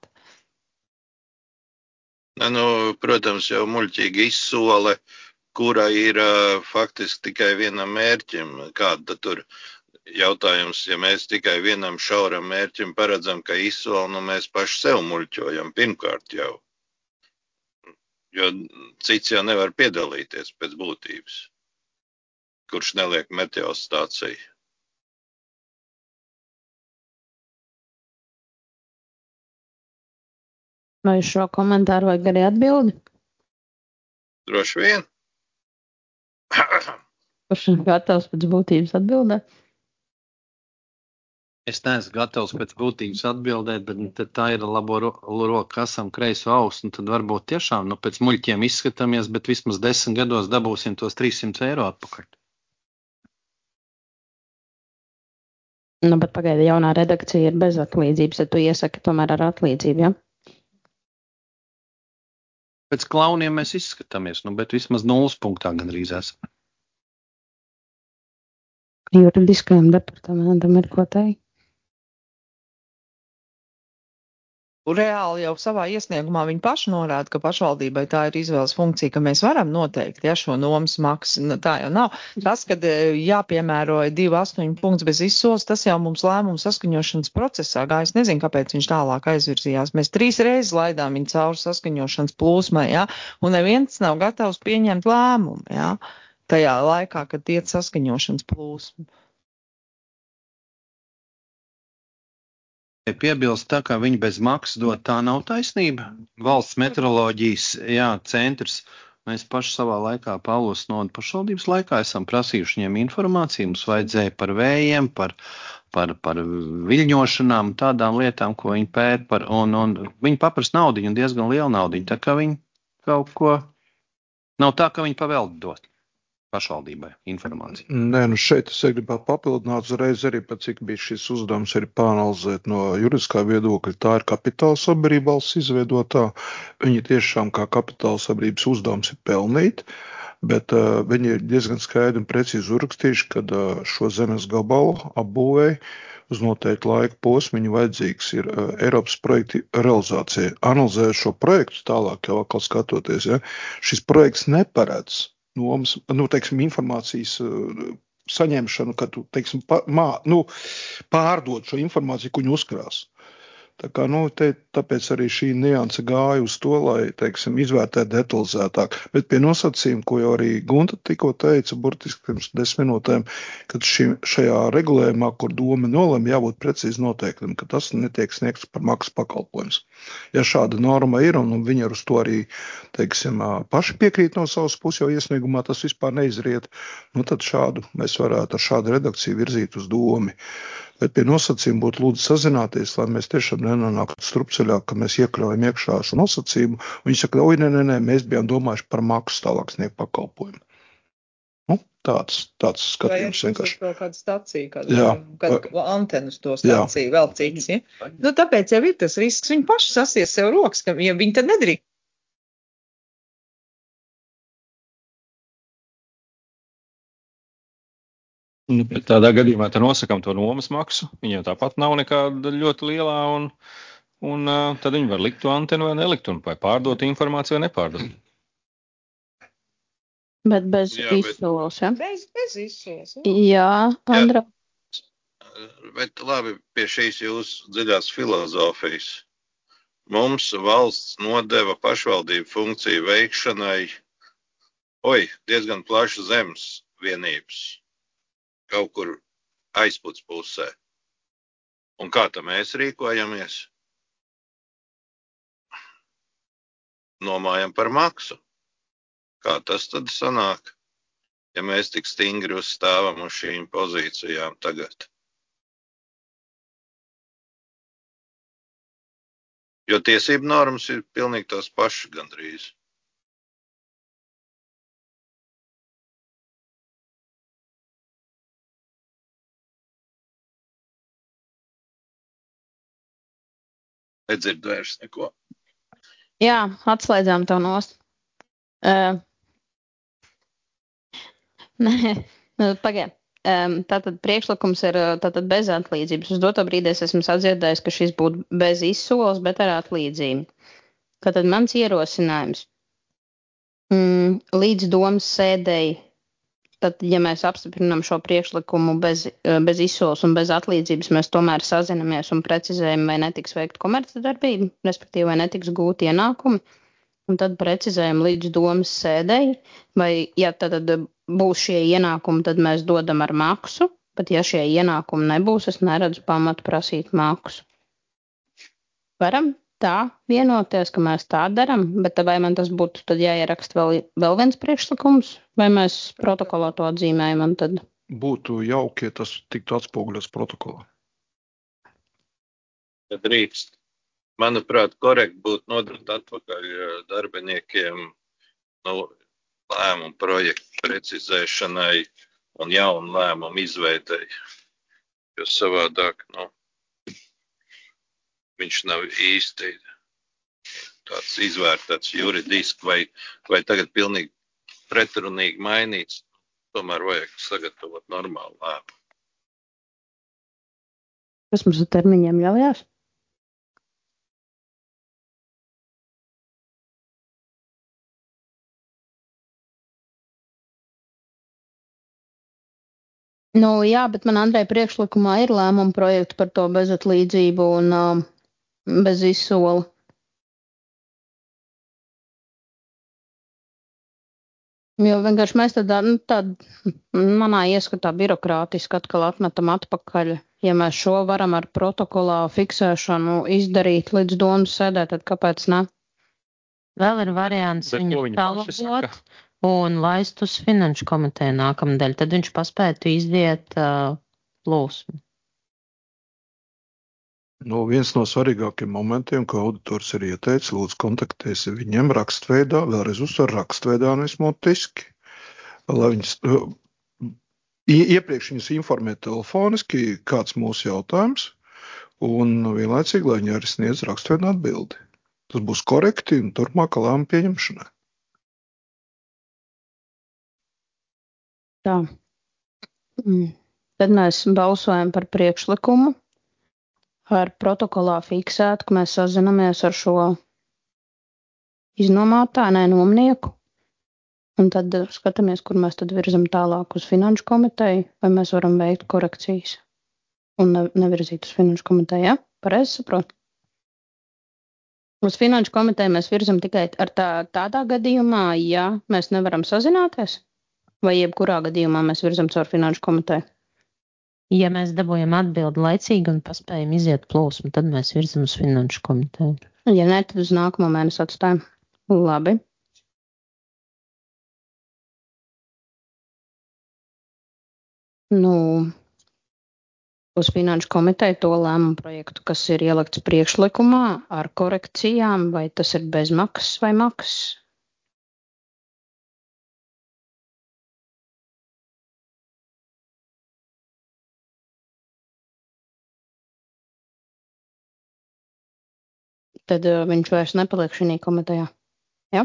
Nu, protams, jau muļķīgi izsole, kura ir uh, faktiski tikai vienam mērķim. Kāda tur jautājums, ja mēs tikai vienam šauram mērķim paredzam, ka izsole, nu mēs paši sev muļķojam pirmkārt jau. Jo cits jau nevar piedalīties pēc būtības, kurš neliek meteostāciju. Vai šo komentāru vajag arī atbildi? Droši vien. Kurš ir gatavs pēc būtības atbildēt? Es neesmu gatavs pēc būtības atbildēt, bet tā ir labo roku kasam kreiso ausu, un tad varbūt tiešām, nu, pēc muļķiem izskatāmies, bet vismaz desmit gados dabūsim tos trīssimts eiro atpakaļ. Nu, bet pagaidi, jaunā redakcija ir bez atlīdzības, ja tu iesaki tomēr ar atlīdzību, ja? Pēc klauniem mēs izskatāmies, nu, bet vismaz nulles punktā gandrīz esam. Juridiskajam departamentam ir ko teikt? Reāli jau savā iesniegumā viņi paši norāda, ka pašvaldībai tā ir izvēles funkcija, ka mēs varam noteikt, ja šo nomas maksu, tā jau nav. Tas, kad jāpiemēroja divi astoņi punkts bez izsoles, tas jau mums lēmumu saskaņošanas procesā gāja. Es nezinu, kāpēc viņš tālāk aizvirzījās. Mēs trīs reizes laidām viņu cauri saskaņošanas plūsmai, ja, un neviens nav gatavs pieņemt lēmumu, ja, tajā laikā, kad iet saskaņošanas plūsma. Piebilst tā, ka viņi bez maksas dod, tā nav taisnība. Valsts meteoroloģijas, jā, centrs, mēs paši savā laikā, Paulos Noda pašvaldības laikā, esam prasījuši viņiem informāciju, mums vajadzēja par vējiem, par, par, par viļņošanām, tādām lietām, ko viņi pēt par, un, un viņi paprast naudiņu, un diezgan lielu naudiņu, tā kā viņi kaut ko, nav tā, ka viņi paveldi dot pašvaldībai informāciju. Nē, nu šeit es gribētu papildināt uzreiz arī, pat cik bija šis uzdevums arī pāanalizēt no juridiskā viedokļa. Tā ir kapitāla sabiedrība valsts izveidotā. Viņi tiešām kā kapitāla sabiedrības uzdevums ir pelnīt, bet uh, viņi ir diezgan skaidri un precīzi uzrakstījuši, ka uh, šo zemes gabalu apbūvēja uz noteiktu laika posmu, viņa vajadzīgs ir uh, Eiropas projekta realizācija. Analizējot šo projektu tālāk jau atkal skatoties, ja, šis projekts neparedz nomas, nu, teiksim, informācijas uh, saņemšanu, kad tu, teiksim, pa, mā, nu, pārdod šo informāciju, ko viņi uzkrās. Tā kā, nu, te, tāpēc arī šī nianse gāja uz to, lai, teiksim, izvērtēt detalizētāk. Bet pie nosacījuma, ko jau arī Gunta tikko teica, burtiski pirms desmit minūtēm, kad šī, šajā regulējumā, kur doma nolem, jābūt precīzi noteiktam, ka tas netiek sniegts par maksas pakalpojums. Ja šāda norma ir, un viņi ar uz to arī, teiksim, paši piekrīt no savas puses, jo iesniegumā tas vispār neizriet, nu, tad šādu mēs varētu ar šādu redakciju virzīt uz domi. Bet pie nosacījuma būtu lūdzu sazināties, lai mēs tiešām nenonāktu strupceļā, ka mēs iekļaujam iekšā šo nosacījumu. Viņi saka, oi, nē, nē, nē, mēs bijām domājuši par maksu tālāk sniegt pakalpojumu. Nu, tāds, tāds skatījums vienkārši. Vai ir kāda stacija, kāda, kāda antenu uz to staciju, jā. Vēl cits, ja? Nu, tāpēc jau ir tas risks, viņi paši sasies sev rokas, ka ja viņi tad nedrīkst. Bet tādā gadījumā te nosakam to nomas maksu, viņiem tāpat nav nekāda ļoti lielā, un, un uh, tad viņi var likt to antenu vai nelikt, un vai pārdot informāciju vai nepārdot. Bet bez Jā, izsoles, ja? Bez, bez izsoles, jā. Jā, Andra. Jā, bet labi, pie šīs jūsu dziļās filozofijas. Mums valsts nodeva pašvaldību funkciju veikšanai, oi, diezgan plašas zemes vienības. Kaut kur aizputs pusē. Un kā tā mēs rīkojamies? Nomājam par maksu. Kā tas tad sanāk? ja mēs tik stingri uzstāvam uz šīm pozīcijām tagad. Jo tiesību normas ir pilnīgi tās pašas gandrīz. Nedzird vairs neko. Jā, atslēdzām to nost. Uh, nē, nu, pagaid. Um, tātad priekšlikums ir tātad bez atlīdzības. Uz doto brīdī es esmu sadzirdējis, ka šis būtu bez izsoles, bet ar atlīdzību. Tātad mans ierosinājums. Mm, līdz domas sēdēji, tad, ja mēs apstiprinām šo priekšlikumu bez, bez izsoles un bez atlīdzības, mēs tomēr sazinamies un precizējam, vai netiks veikt komercdarbība, respektīvi, vai netiks gūt ienākumi. Un tad precizējam līdz domas sēdēji, vai, ja tad būs šie ienākumi, tad mēs dodam ar maksu, bet ja šie ienākumi nebūs, es neredzu pamatu prasīt maksu. Varam tā vienoties, ka mēs tā daram, bet vai man tas būtu tad jāieraksta vēl, vēl viens priekšlikums, vai mēs protokolā to atzīmējam un tad? Būtu jauki, ja tas tiktu atspoguļots protokolā. Tad drīkst. Manuprāt, korekti būtu nodot atpakaļ darbiniekiem nu, lēmumu projektu precizēšanai un jaunu lēmumu izveidei. Jo savādāk, nu, viņš nav īsti tāds izvērtēts juridiski vai, vai tagad pilnīgi pretrunīgi mainīts. Tomēr vajag sagatavot normālu lēmumu. Kas mums ar termiņiem ļaujās? Nu, jā, bet man Andrei priekšlikumā ir lēmuma projekti par to bezatlīdzību un uh, bez izsoli. Jo vienkārši mēs tādā, nu, tādā manā ieskatā birokrātiski atkal atmetam atpakaļ. Ja mēs šo varam ar protokolā fiksēšanu izdarīt līdz domas sēdē, tad kāpēc ne? Vēl ir variants viņu talvot un laist uz finanšu komiteju nākamnedēļ, tad viņš paspētu izdiet uh, plūsmu. No viens no svarīgākiem momentiem, ko auditors ir ieteicis, lūdzu kontaktēs viņiem rakstveidā, vēlreiz uzsver rakstveidā, nevis mutiski, lai viņas, uh, iepriekš viņas informē telefoniski, kāds mūsu jautājums, un vienlaicīgi, lai viņi arī sniedz rakstveidā atbildi. Tas būs korekti un turpmākā lēmuma pieņemšanai. Tā. Tad mēs balsojam par priekšlikumu ar protokolā fiksētu, ka mēs sazinamies ar šo iznomātāju, ne nomnieku. Un tad skatāmies, kur mēs tad virzam tālāk uz finanšu komiteju, vai mēs varam veikt korekcijas un ne, nevirzīt uz finanšu komiteju, ja? Pareizi saprotu? Uz finanšu komiteju mēs virzam tikai ar tā, tādā gadījumā, ja mēs nevaram sazināties? Vai jebkurā gadījumā mēs virzam caur finanšu komiteju? Ja mēs dabūjam atbildi laicīgi un paspējam iziet plūsmu, tad mēs virzam uz finanšu komiteju. Ja ne, tad uz nākamo mēnesi atstājam. Labi. Nu, uz finanšu komiteju to lēmumu projektu, kas ir ielikts priekšlikumā ar korekcijām, vai tas ir bez maksas vai maksas? Tad uh, viņš vairs nepaliek šajā komitejā. Ja?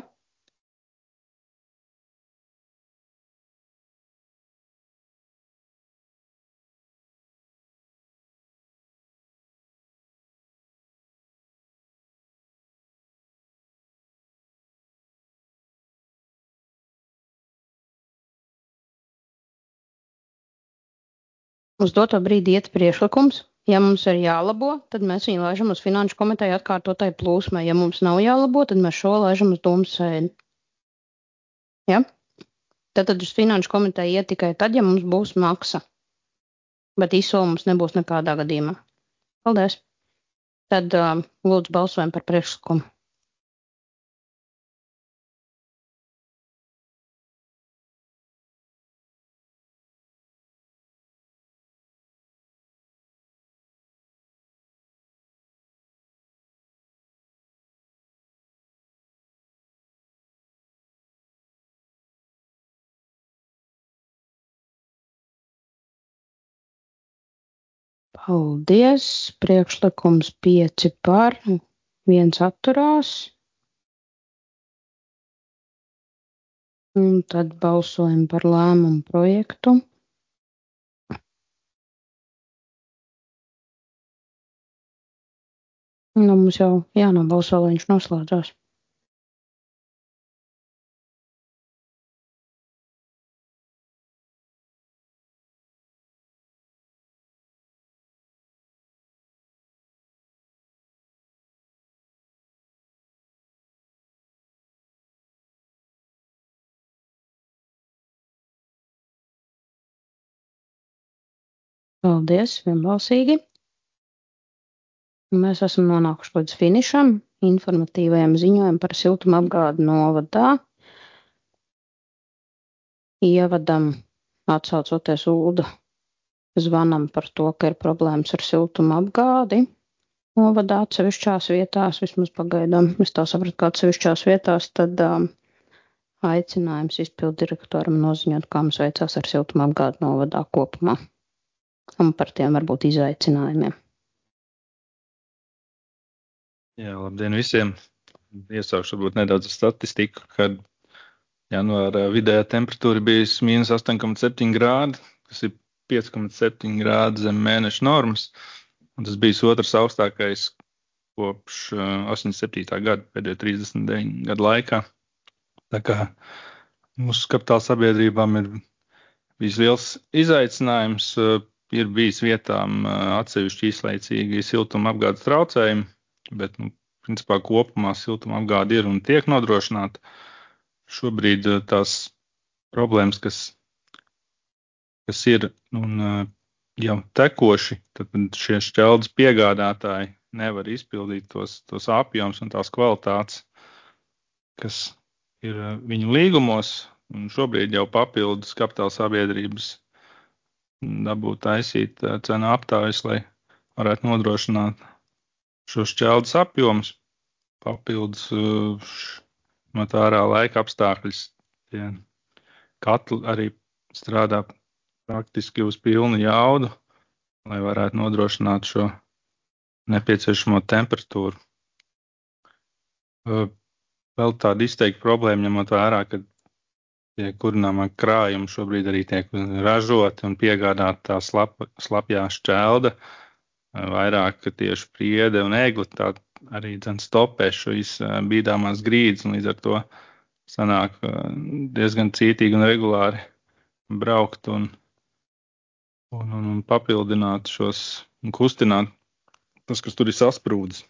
Uz doto brīdi iet priekšlikums. Ja mums ir jālabo, tad mēs viņu laižam uz finanšu komiteju atkārtotai plūsmai. Ja mums nav jālabo, tad mēs šo laižam uz domas sēdi. Ja? Tad, tad uz finanšu komiteju iet tikai tad, ja mums būs maksa. Bet izsoli mums nebūs nekādā gadījumā. Paldies. Tad uh, lūdzu balsojam par priekšlikumu. Paldies. Priekšlikums pieci par, viens atturās. Un tad balsojam par lēmumu projektu. Nu, mums jau jānobalso, lai viņš noslēdzās. Paldies, vienbalsīgi. Mēs esam nonākuši līdz finišam, informatīvajam ziņojumam par siltumapgādi novadā. Ievadam, atsaucoties Ulda, zvanam par to, ka ir problēmas ar siltumapgādi. Novadā atsevišķās vietās, vismaz pagaidām, es tā sapratu, ka atsevišķās vietās, tad um, aicinājums izpildirektoram noziņot, kā mums veicās ar siltumapgādi novadā kopumā. Un par tiem varbūt izaicinājumiem. Jā, labdien visiem. Iesākšu varbūt nedaudz ar statistiku, kad janvāra vidējā temperatūra bijusi mīnus astoņi komats septiņi grādi, kas ir pieci komats septiņi grādi zem mēneša normas. Un tas bijis otrs augstākais kopš uh, astoņdesmit septītā gada, pēdējo trīsdesmit deviņu gadu laikā. Tā kā mūsu kapitāla sabiedrībām ir bijis liels izaicinājums. Uh, ir bijis vietām uh, atsevišķi īslaicīgi siltuma apgādes traucējumi, bet, nu, principā kopumā siltuma apgāde ir un tiek nodrošināta. Šobrīd uh, tās problēmas, kas, kas ir un uh, jau tekoši, tad šie šķeldes piegādātāji nevar izpildīt tos, tos apjoms un tās kvalitātes, kas ir uh, viņu līgumos, un šobrīd jau papildus kapitāla sabiedrības dabūt taisīt uh, cenu aptājas, lai varētu nodrošināt šos šķeldes apjomus, papildus uh, no tā ārā laika apstākļus. Tie katli arī strādā praktiski uz pilnu jaudu, lai varētu nodrošināt šo nepieciešamo temperatūru. Uh, vēl tāda izteikta problēma, ņemot vērā, ka tie kurināmā krājumi šobrīd arī tiek ražoti un piegādāti tā slap, slapjā šķelda, vairāk tieši priede un egli, tā arī dzen stopē šīs bīdāmās grīdas, un līdz ar to sanāk diezgan cītīgi un regulāri braukt un, un, un, un papildināt šos un kustināt tas, kas tur ir sasprūdis.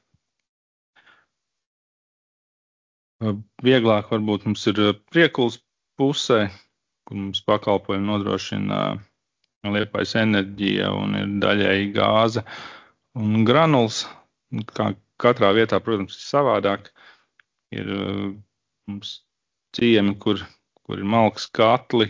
Vieglāk varbūt mums ir Priekulas pusē, kur mums pakalpojumi nodrošina Liepājas enerģija un ir daļēji gāze un granuls. Kā katrā vietā, protams, ir savādāk. Ir mums ciemi, kur, kur ir malkas katli,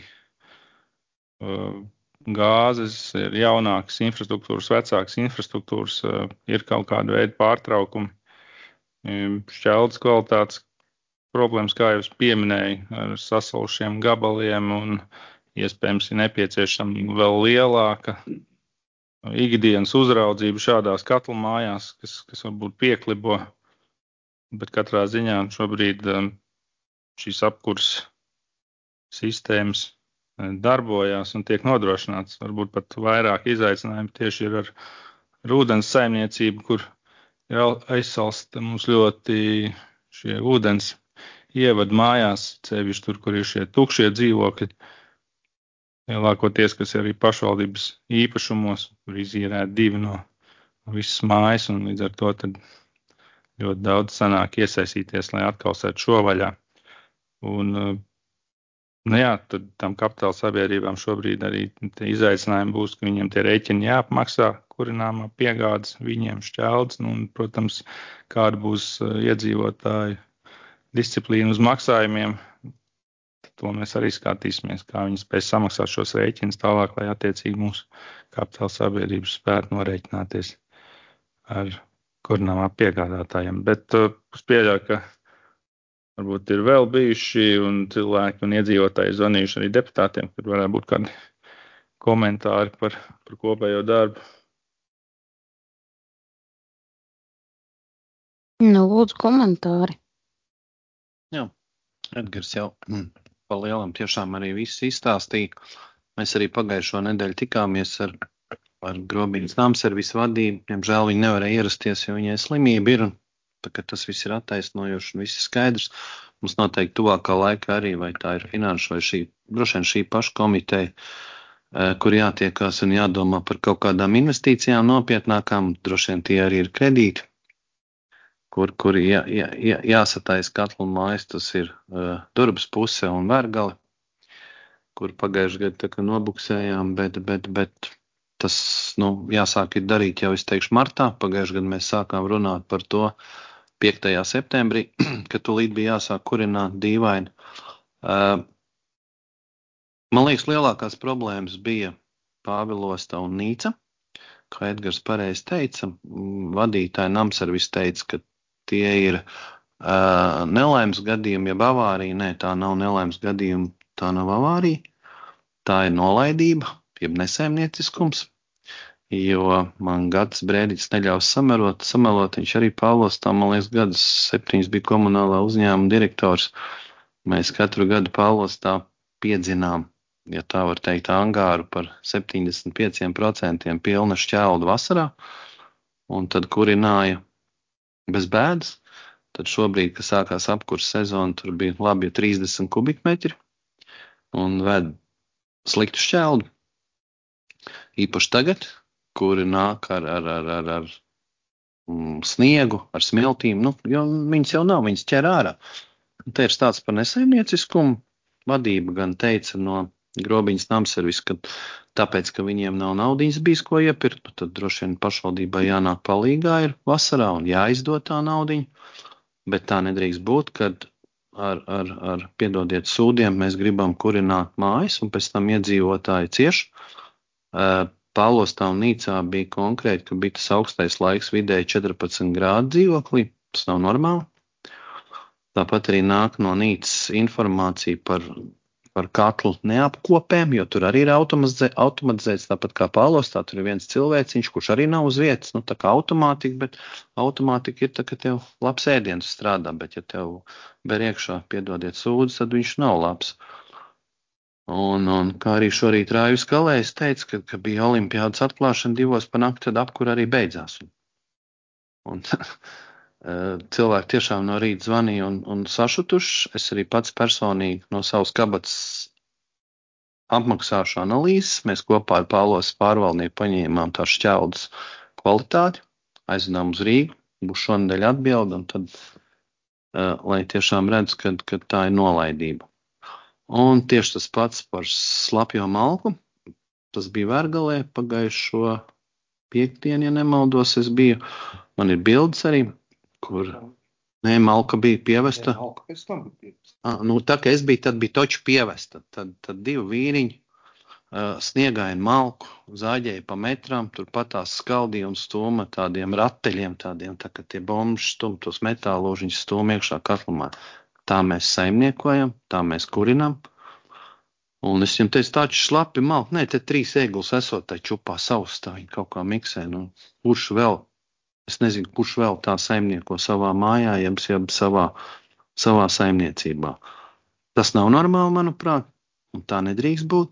gāzes, ir jaunākas infrastruktūras, vecākas infrastruktūras, ir kaut kāda veida pārtraukumi, šķeldes kvalitātes problēmas, kā jau es pieminēju, ar sasalušiem gabaliem un iespējams ir nepieciešama vēl lielāka ikdienas uzraudzība šādās katlu mājās, kas, kas varbūt pieklibo, bet katrā ziņā šobrīd šīs apkurs sistēmas darbojās un tiek nodrošināts. Varbūt pat vairāk izaicinājumu tieši ir ar, ar ūdens saimniecību, kur ir aizsalsta mums ļoti šie ūdens ievad mājās, sevišķi tur, kur ir šie tukšie dzīvokļi, lielākoties, kas ir arī pašvaldības īpašumos, kur izīrēt divi no visas mājas, un līdz ar to tad ļoti daudz sanāk iesaistīties, lai atkausētu šo vaļā. Un, nu jā, tad tam kapitāla sabiedrībām šobrīd arī tie izaicinājumi būs, ka viņiem tie rēķini jāapmaksā, kurināmā piegādes, viņiem šķeldes, nu, un, protams, kāda būs iedzīvotāju disciplīnu uz maksājumiem, to mēs arī skatīsimies, kā viņi spēj samaksāt šos rēķinus tālāk, lai attiecīgi mūsu kapitāla sabiedrības spētu norēķināties ar kurināmā piegādātājiem. Bet uh, es pieļauju, ka varbūt ir vēl bijuši un cilvēki un iedzīvotāji zvanījuši arī deputātiem, kur varētu būt kādi komentāri par, par kopējo darbu. Nu, lūdzu, komentāri. Jā, Edgars jau mm, pa lielam tiešām arī viss izstāstīja. Mēs arī pagājušo nedēļu tikāmies ar, ar Grobiņas namservisu vadību. Diemžēl viņi nevarēja ierasties, jo viņai slimība ir. Un, tā, ka tas viss ir attaisnojoši un viss ir skaidrs. Mums noteikti tuvākā laikā arī, vai tā ir finanšu vai šī, droši vien šī paša komiteja, kur jātiekās un jādomā par kaut kādām investīcijām nopietnākām. Droši vien tie arī ir kredīti, kur, kur jā, jā, jā, jāsatais katlu mājas, tas ir uh, Durbas puse un Vergali, kur pagājuši gadu tā kā nobuksējām, bet, bet, bet tas, nu, jāsāk ir darīt jau, es teikšu, martā. Pagājuši gadu mēs sākām runāt par to piektajā septembrī, kad tūlīt bija jāsāk kurināt dīvaini. Uh, man liekas, lielākās problēmas bija Pāvilosta un Nīca. Kā Edgars pareizi teica, vadītāja namservis teica, ka tie ir uh, nelaimes gadījumi, jeb avārija. Nē, tā nav nelaimes gadījumi, tā nav avārija. Tā ir nolaidība, jeb nesaimnieciskums, jo man gads brēdītis neļaus samerot, samelot. Viņš arī Pāvilostā, man liekas, gadus septiņas bija komunālā uzņēmuma direktors. Mēs katru gadu Pāvilostā piedzinām, ja tā var teikt, angāru par septiņdesmit pieciem procentiem pilna šķeldu vasarā, un tad kurināja bez bēdas. Tad šobrīd, kad sākās apkurs sezona, tur bija labi trīsdesmit kubikmetri un ved sliktu šķeldu. Īpaši tagad, kuri nāk ar, ar, ar, ar, ar mm, sniegu, ar smiltīm, nu, jo viņas jau nav, viņas ķer ārā. Un te ir stāsts par nesaimnieciskumu. Vadība gan teica no Grobiņas namservis, ka tāpēc, ka viņiem nav naudiņas bijis, ko iepirkt, tad droši vien pašvaldībai jānāk palīgā ir vasarā un jāizdod tā naudiņa, bet tā nedrīkst būt, kad ar, ar, ar piedodiet sūdiem mēs gribam kurināt mājas un pēc tam iedzīvotāji cieš. Pāvilostā un Nīcā bija konkrēti, ka bija tas augstais laiks vidēji četrpadsmit grādu dzīvoklī, tas nav normāli. Tāpat arī nāk no Nīcas informācija par par katlu neapkopēm, jo tur arī ir automatizēts, tāpat kā Pāvilostā, tur ir viens cilvēciņš, kurš arī nav uz vietas, nu tā kā automātika, bet automātika ir tā, ka tev labs ēdiens strādā, bet ja tev ber iekšā, piedodiet sūdzi, tad viņš nav labs. Un, un kā arī šorīt Rājus Kalējs teica, ka, ka bija olimpiādas atklāšana divos pa nakti, tad apkur arī beidzās. Un cilvēki tiešām no rīta zvanīja un, un sašutuši. Es arī pats personīgi no savas kabatas apmaksāšu analīzes. Mēs kopā ar Pāvilostas pārvaldnieku paņēmām tās šķeldas kvalitāti, aizvedām uz Rīgu, būs šonedēļ atbildi, un tad, uh, lai tiešām redz, ka, ka tā ir nolaidība. Un tieši tas pats par slapjo malku. Tas bija Vergalē pagājušo piekdienu, ja nemaldos, es biju. Man ir bildes arī, kur nē, malka bija pievesta. Ah, nu, tā kā es biju, tad bija toči pievesta. Tad, tad divi vīriņi uh, sniegaini malku, zāģēja pa metram, tur patās skaldīja un stūma tādiem rateļiem, tādiem, tā kā tie bombiši stūma, tos metāložiņus stūma iekšā katlumā. Tā mēs saimniekojam, tā mēs kurinam. Un es jums teicu, taču šlapi malku, nē, te trīs eguls esot tai čupā saustā, viņi kaut kā miksē, nu, kurš vēl? Es nezinu, kurš vēl tā saimnieko savā mājā, jeb savā, savā saimniecībā. Tas nav normāli, manuprāt, un tā nedrīkst būt.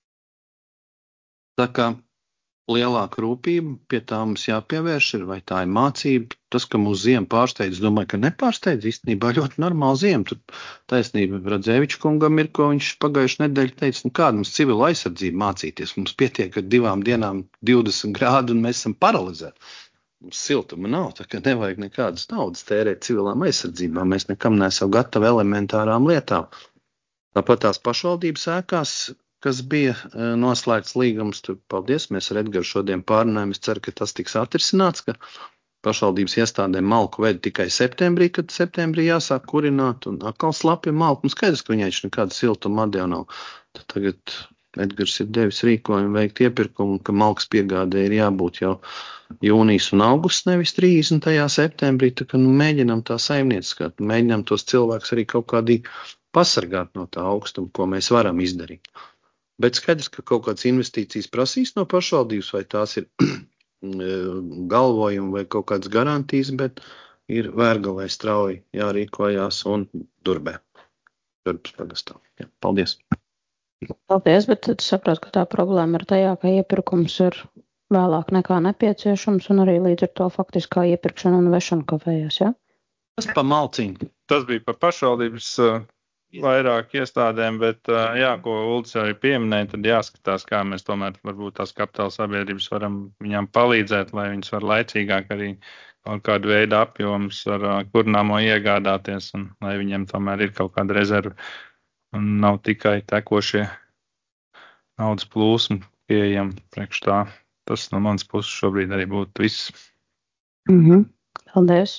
Tā kā lielāka rūpība pie tā mums jāpievērš ir, vai tā ir mācība. Tas, ka mūsu ziema pārsteidz, domāju, ka nepārsteidz, īstenībā ļoti normāla ziema. Tur taisnība Radzēviča kungam ir, ko viņš pagājuši nedēļu teica, nu kāda mums civila aizsardzība mācīties. Mums pietiek ar divām dienām divdesmit grādu un mēs esam paralizēti. Mums siltuma nav, tā kā nevajag nekādas naudas tērēt civilām aizsardzībām. Mēs nekam neesam gatavi elementārām lietām. Tāpat tās pašvaldības ēkās, kas bija noslēgts līgums, tur paldies, mēs ar Edgaru šodien pārunājam. Es ceru, ka tas tiks atrisināts, ka pašvaldības iestādēm malku veda tikai septembrī, kad septembrī jāsāk kurināt un atkal slapja malku. Un skaidrs, ka viņai nekāda siltuma adeo nav. Tad tagad Edgars ir devis rīkojumu veikt iepirkumu, ka malkas piegādē ir jābūt jau jūnijas un augusts, nevis trīsdesmitajā septembrī, tā kā nu, mēģinām tā saimnieciskāt, mēģinām tos cilvēkus arī kaut kādīgi pasargāt no tā augstuma, ko mēs varam izdarīt. Bet skaidrs, ka kaut kādas investīcijas prasīs no pašvaldības, vai tās ir galvojumi vai kaut kādas garantijas, bet ir Vērgalē strauji jārīkojās un Durbē. Durbas pagastā. Jā, paldies. Paldies, bet tad saprotu, ka tā problēma ir tajā, ka iepirkums ir vēlāk nekā nepieciešams un arī līdz ar to faktiskā iepirkšana un vešana kavējās, jā? Tas pa malciņu. Tas bija par pašvaldības uh, vairāk iestādēm, bet, uh, jā, ko Uldis arī pieminēja, tad jāskatās, kā mēs tomēr varbūt tās kapitāla sabiedrības varam viņām palīdzēt, lai viņas var laicīgāk arī kaut kādu veidu apjoms ar uh, kurināmo iegādāties un lai viņiem tomēr ir kaut kāda rezerva un nav tikai tekošie naudas plūsmi pieejami priekš tā. Tas no manas puses šobrīd arī būtu viss. Mhm. Paldies.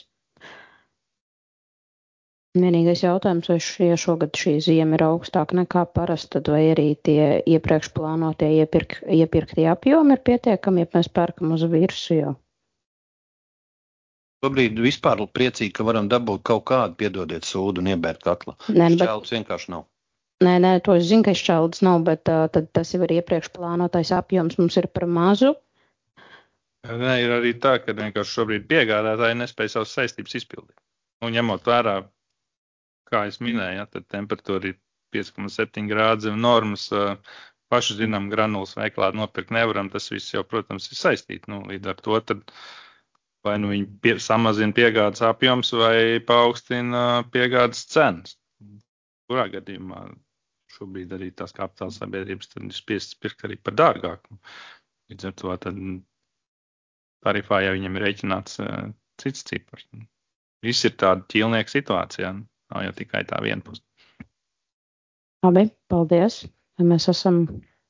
Vienīgais jautājums, vai šie šogad šī ziema ir augstāka nekā parasti, tad vai arī tie iepriekš plānotie iepirk, iepirktie apjomi ir pietiekami, ja mēs pērkam uz virsu jau? Šobrīd vispār priecīgi, ka varam dabūt kaut kādu, piedodiet, sūdu un iebērt katlā. Nē, bet... Šķelds vienkārši nav. Nē, nē, to es zinu, ka šķelds nav, bet uh, tad tas jau ir iepriekš plānotais apjoms, mums ir par mazu. Nē, ir arī tā, ka vienkārši šobrīd piegādātāji nespēja savas saistības izpildīt. Un ņemot vērā, kā es minēju, ja, tad temperatūra ir pieci komats septiņi grādi zem normas. Paši zinām, granulas veiklā nopirkt nevaram, tas viss jau, protams, ir saistīti. Nu, līdz ar to tad vai nu viņi pie, samazina piegādes apjoms vai paaugstina piegādes cenas. Kurā gadījumā šobrīd arī tās kapitāla sabiedrības tad ir spiestas pirkt arī par dārgāku. Līdz ar to tad tarifā jau viņam ir rēķināts uh, cits cipars. Viss ir tāda ķīlnieka situācijā, nav jau tikai tā viena puse. Labi, paldies. Mēs esam.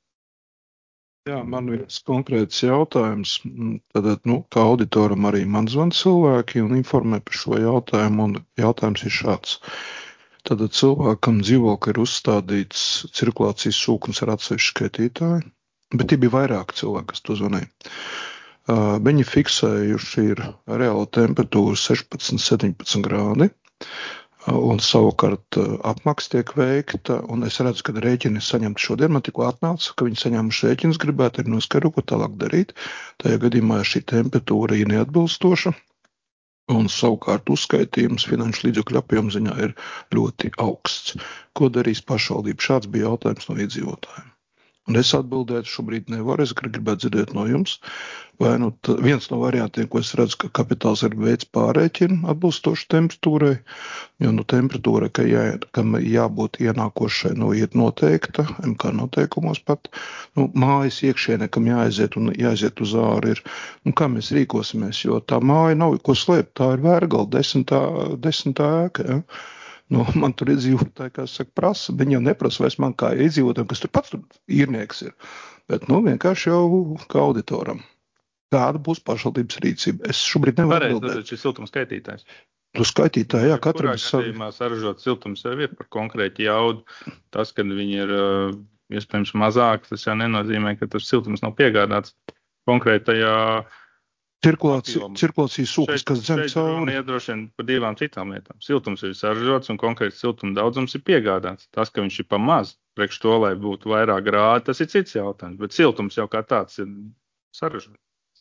Jā, man ir konkrēts jautājums. Tad, nu, kā auditoram arī man zvan cilvēki un informē par šo jautājumu, un jautājums ir šāds. Tad cilvēkam dzīvokli ir uzstādīts cirkulācijas sūknis ar atsevišķu skaitītāju, bet tie bija vairāk cilvēki, kas to zvanīja. Uh, viņi fiksējuši ir reāla temperatūra sešpadsmit septiņpadsmit grādi, uh, un savukārt uh, apmaksa tiek veikta, un es redzu, ka rēķini saņemt šodien, man tikko atnāca, ka viņi saņēmuši rēķinus, gribētu arī noskaidrot, ko tālāk darīt. Tajā gadījumā šī temperatūra ir neatbilstoša, un savukārt uzskaitījums finanšu līdzekļu apjomu ziņā ir ļoti augsts. Ko darīs pašvaldība? Šāds bija jautājums no iedzīvotājiem. Un es atbildētu šobrīd nevaru, es gribētu dzirdēt no jums. Vai nu t- viens no variantiem, ko es redzu, ka kapitāls ir veids pārēķinu atbilstoši temperatūrai, jo nu temperatūra, ka jā, kam jābūt ienākošai, nu ir noteikta, M K noteikumos pat, nu mājas iekšienē, kam jāaiziet un jāaiziet uz āru ir, nu kā mēs rīkosimies, jo tā māja nav ko slēpt, tā ir Vērgala desmitā, desmitā ēka, ja? Nu, man tur iedzīvotāji, kā saka, prasa, viņi jau neprasa vairs man kā iedzīvotājiem, kas tur pats tur īrnieks ir, bet nu vienkārši jau kā auditoram. Kāda būs pašvaldības rīcība? Es šobrīd nevaru Pareizi, atbildēt. tas ir siltums skaitītājs. Tu skaitītāji, jā, Kurā katram savi. gadījumā saražot siltums jau ir par konkrēti jaudu. Tas, kad viņi ir uh, iespējams mazāk, tas jau nenozīmē, ka tas siltums nav piegādāts konkrētajā Cirkulācija, cirkulācijas sūknis, kas dzem Šeit runa cauri. iet droši vien par divām citām lietām. Siltums ir saražots un konkrēti siltuma daudzums ir piegādāts. Tas, ka viņš ir pa maz, priekš to, lai būtu vairāk grādi, tas ir cits jautājums. Bet siltums jau kā tāds ir saražots.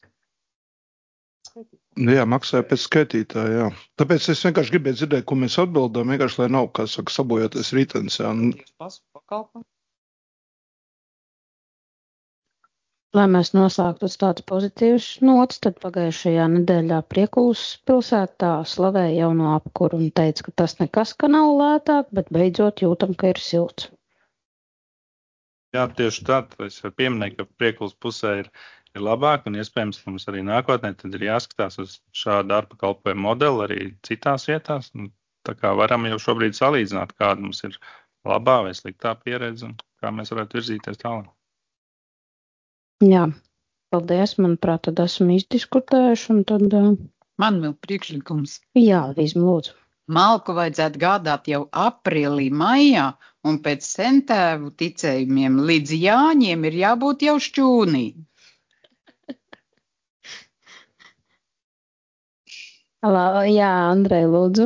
Jā, maksāja pēc skaitītāja, jā. Tāpēc es vienkārši gribēju dzirdēt, ko mēs atbildām, vienkārši, lai nav, kā saka, sabojāties ritenis, jā. Lai mēs noslēgtu uz tāds pozitīvs nots, tad pagājušajā nedēļā Priekulas pilsētā slavēja jauno apkuru un teica, ka tas nekas, ka nav lētāk, bet beidzot jūtam, ka ir silts. Jā, tieši tā. Es varu pieminēt, ka Priekulas pusē ir, ir labāk un iespējams, ka mums arī nākotnē tad ir jāskatās uz šādu darba kalpojumu modeli arī citās vietās. Un tā kā varam jau šobrīd salīdzināt, kāda mums ir labā vai sliktā pieredze un kā mēs varētu virzīties tālāk. Jā, paldies, manuprāt, tad esam izdiskutējuši un tad. Uh... Man vēl priekšlikums. Jā, Vīzma, lūdzu. Malku vajadzētu gādāt jau aprīlī, maijā, un pēc sentēvu ticējumiem līdz Jāņiem ir jābūt jau šķūnī. Jā, Andrej, lūdzu.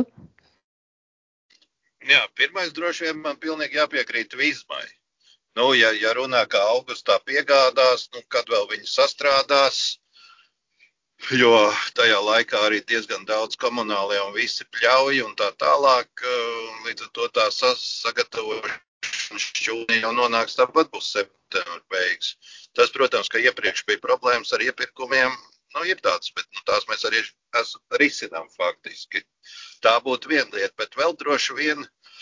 Jā, pirmais droši vien man pilnīgi jāpiekrīt Vīzmai. Nu, ja, ja runā, kā augustā piegādās, nu, kad vēl viņi sastrādās, jo tajā laikā arī diezgan daudz komunālie un visi pļauj un tā tālāk, līdz ar to tā sagatavošana šķūnī jau nonāks tāpat būs septembra beigas. Tas, protams, ka iepriekš bija problēmas ar iepirkumiem, nu ir tāds, bet nu, tās mēs arī risinām faktiski. Tā būtu viena lieta, bet vēl droši vien,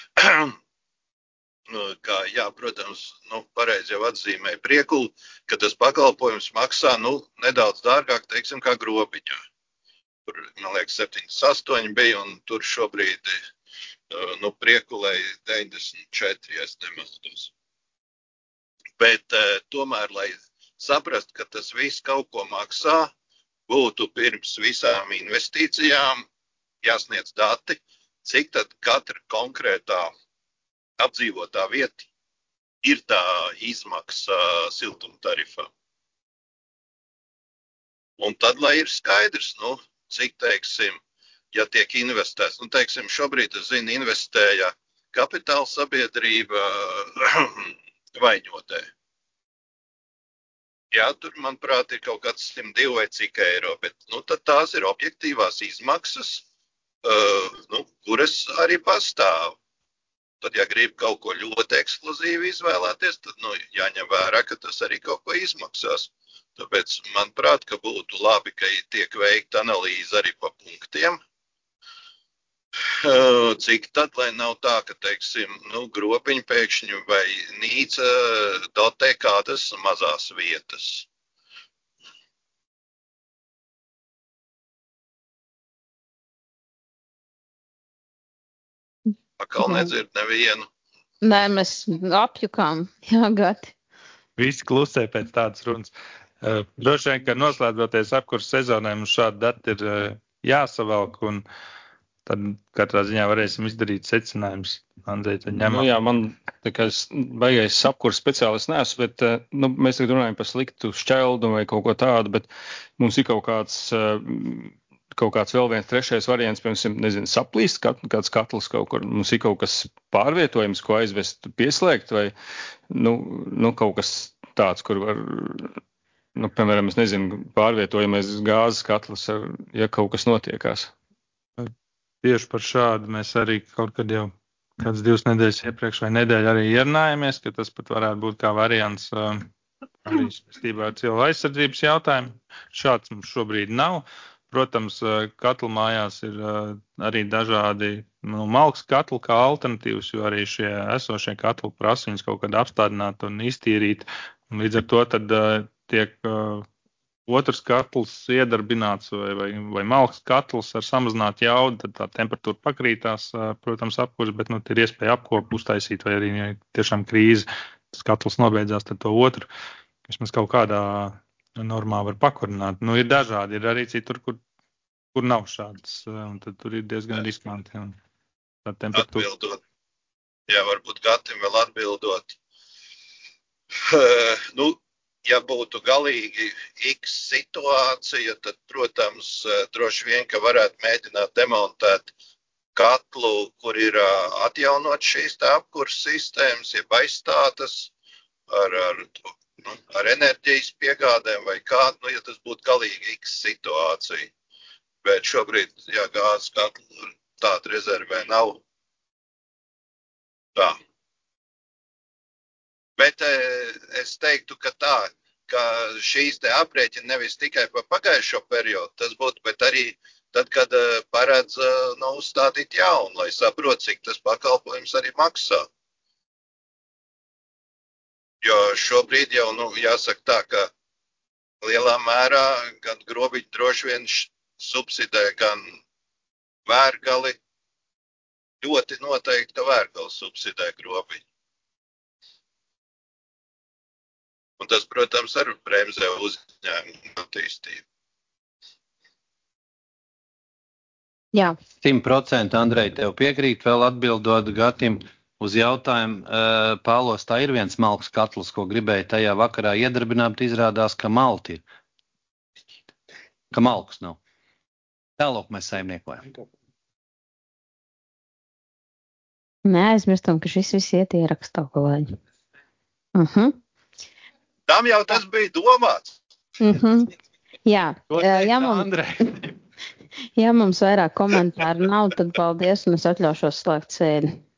kā, jā, protams, nu, pareizi jau atzīmēja Priekuli, ka tas pakalpojums maksā, nu, nedaudz dārgāk, teiksim, kā Grobiņā. Tur, man liekas, septiņdesmit astoņi bija, un tur šobrīd, nu, Priekulei deviņdesmit četri, ja es nemaldos. Bet tomēr, lai saprast, ka tas viss kaut ko maksā, būtu pirms visām investīcijām jāsniedz dati, cik tad katra konkrētā apdzīvotā vieta ir tā izmaksa siltumtarifā. Un tad, lai ir skaidrs, nu, cik, teiksim, ja tiek investēts, nu, teiksim, šobrīd, es zinu, investēja kapitāla sabiedrība Vaņotē. Jā, tur, manuprāt, ir kaut kāds simt divi vai cik eiro, bet, nu, tad tās ir objektīvās izmaksas, uh, nu, kuras arī pastāv. Tad, ja grib kaut ko ļoti ekskluzīvi izvēlēties, tad, nu, jāņem vērā, ka tas arī kaut ko izmaksās. Tāpēc, manuprāt, ka būtu labi, ka tiek veikta analīze arī pa punktiem. Cik tad, lai nav tā, ka, teiksim, nu, Grobiņa pēkšņi vai Nīca dotē kādas mazās vietas. Akal nedzird nevienu. Nē, mēs apjukām. Jā, Gati. Visi klusē pēc tādas runas. Uh, droši vien, ka noslēdzoties apkurs sezonai, mums šādi dati ir uh, jāsavalk, un tad katrā ziņā varēsim izdarīt secinājumus. Andrej, tad ņemam. Nu jā, man tā kā es baigais apkurs speciālists neesmu, bet uh, nu, mēs tagad runājam par sliktu šķeldu vai kaut ko tādu, bet mums ir kaut kāds, uh, kaut kāds vēl viens trešais variants, piemēram, nezinu, saplīst kāds katls kaut kur, mums ir kaut kas pārvietojums, ko aizvest pieslēgt, vai nu, nu kaut kas tāds, kur var... Nu, piemēram, es nezinu, pārvietojamies gāzes katls, ar, ja kaut kas notiekās. Tieši par šādu mēs arī kaut kad jau kāds divas nedēļas iepriekš vai nedēļu arī ierunājamies, ka tas pat varētu būt kā variants uh, arī saistībā ar cilvēku aizsardzības jautājumu. Šāds mums šobrīd nav. Protams, uh, katlu mājās ir uh, arī dažādi nu, malks katli kā alternatīvas, jo arī šie esošie katli prasa viņus kaut kad apstādināt un iztīrīt. Un līdz ar to tad uh, tiek uh, otrs katls iedarbināts vai, vai, vai malks katls ar samazinātu jaudu, tad tā temperatūra pakrītās, uh, protams, apkurs, bet nu, ir iespēja apkopu uztaisīt vai arī, ja tiešām krīze, tas katls nobeidzās, tad to otru, kas mums kaut kādā normā var pakurināt. Nu, ir dažādi, ir arī citur, kur, kur nav šādas, uh, un tad tur ir diezgan riskanti. Un tā temperatūra. Atbildot. Jā, varbūt Gatim vēl atbildot. Uh, nu, Ja būtu galīgi X situācija, tad, protams, droši vien, ka varētu mēģināt demontēt katlu, kur ir atjaunot šīs tā apkurs sistēmas, jeb aizstātas ar, ar, nu, ar enerģijas piegādēm vai kā, nu, ja tas būtu galīgi X situācija. Bet šobrīd, ja gāzes katlu tāda rezervē nav, tā. Bet es teiktu, ka tā, ka šīs te aprēķina nevis tikai par pagājušo periodu, tas būtu, bet arī tad, kad paredz nu, uzstādīt jaunu, lai saprot, cik tas pakalpojums arī maksā. Jo šobrīd jau, nu, jāsaka tā, ka lielā mērā gan Grobiņi droši vien subsidē, gan Vērgali, ļoti noteikti, ka Vērgali subsidē Grobiņi. Un tas, protams, arī bremzē uzņēmumu attīstību. Jā. simt procenti, Andrej, tev piekrīt, vēl atbildot Gatim uz jautājumu. Pālos, tā ir viens malks katls, ko gribēja tajā vakarā iedarbināt, bet izrādās, ka malti ir. Ka malks nav. Tālāk mēs saimniekojam. Neaizmirstam, ka šis viss iet ierakstā, kolēģi. Uh-huh. Tam jau tas bija domāts. Uh-huh. Jā, Ko ja, teica ja, mums, Andrej? ja mums vairāk komentāru nav, tad paldies un es atļaušos slēgt sēdi.